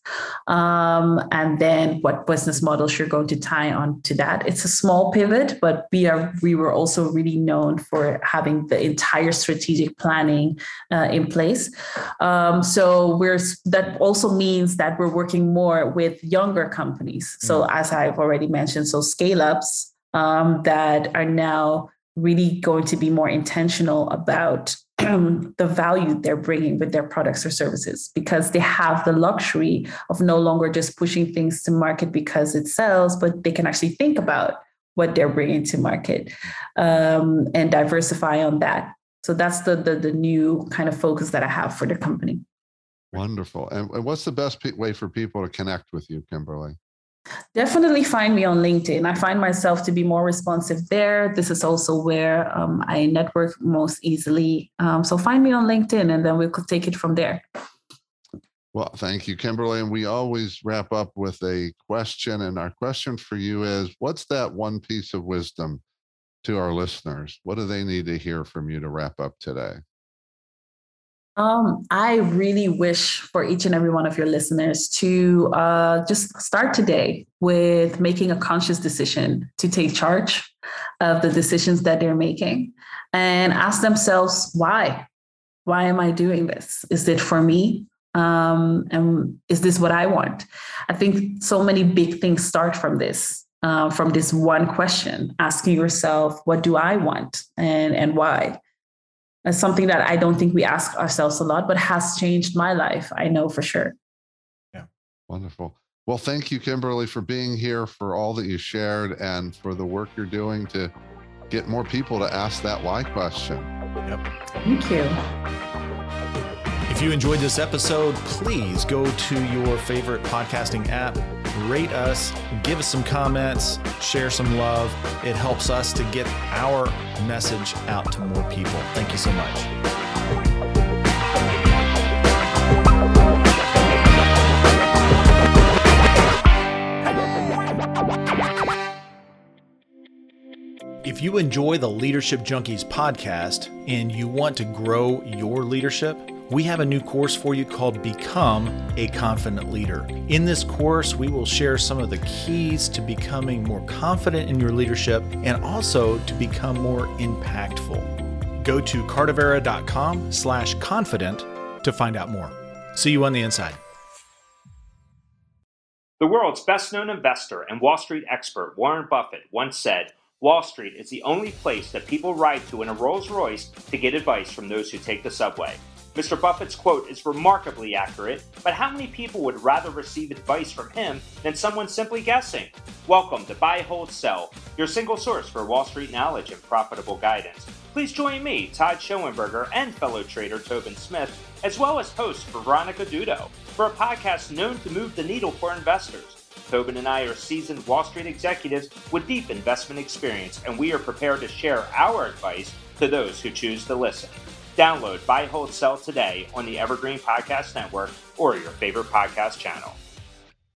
um, and then what business models you're going to tie on to that. It's a small pivot, but we are we were also really known for having the entire strategic planning uh, in place. Um, so we're that. Also means that we're working more with younger companies. So mm. as I've already mentioned, so scale-ups um, that are now really going to be more intentional about um, the value they're bringing with their products or services, because they have the luxury of no longer just pushing things to market because it sells, but they can actually think about what they're bringing to market um, and diversify on that. So that's the, the the new kind of focus that I have for the company. Wonderful. And what's the best way for people to connect with you, Kimberly? Definitely find me on LinkedIn. I find myself to be more responsive there. This is also where um, I network most easily. Um, so find me on LinkedIn and then we could take it from there. Well, thank you, Kimberly. And we always wrap up with a question. And our question for you is, what's that one piece of wisdom to our listeners? What do they need to hear from you to wrap up today? Um, I really wish for each and every one of your listeners to uh, just start today with making a conscious decision to take charge of the decisions that they're making and ask themselves, why? Why am I doing this? Is it for me? Um, and is this what I want? I think so many big things start from this, uh, from this one question, asking yourself, what do I want and, and why? That's something that I don't think we ask ourselves a lot, but has changed my life. I know for sure. Yeah. Wonderful. Well, thank you, Kimberly, for being here, for all that you shared, and for the work you're doing to get more people to ask that why question. Yep. Thank you. If you enjoyed this episode, please go to your favorite podcasting app, rate us, give us some comments, share some love. It helps us to get our message out to more people. Thank you so much. If you enjoy the Leadership Junkies podcast and you want to grow your leadership, we have a new course for you called Become a Confident Leader. In this course, we will share some of the keys to becoming more confident in your leadership and also to become more impactful. Go to cardavera.com slash confident to find out more. See you on the inside. The world's best-known investor and Wall Street expert Warren Buffett once said, "Wall Street is the only place that people ride to in a Rolls-Royce to get advice from those who take the subway." Mister Buffett's quote is remarkably accurate, but how many people would rather receive advice from him than someone simply guessing? Welcome to Buy, Hold, Sell, your single source for Wall Street knowledge and profitable guidance. Please join me, Todd Schoenberger, and fellow trader Tobin Smith, as well as host Veronica Dudo, for a podcast known to move the needle for investors. Tobin and I are seasoned Wall Street executives with deep investment experience, and we are prepared to share our advice to those who choose to listen. Download Buy, Hold, Sell today on the Evergreen Podcast Network or your favorite podcast channel.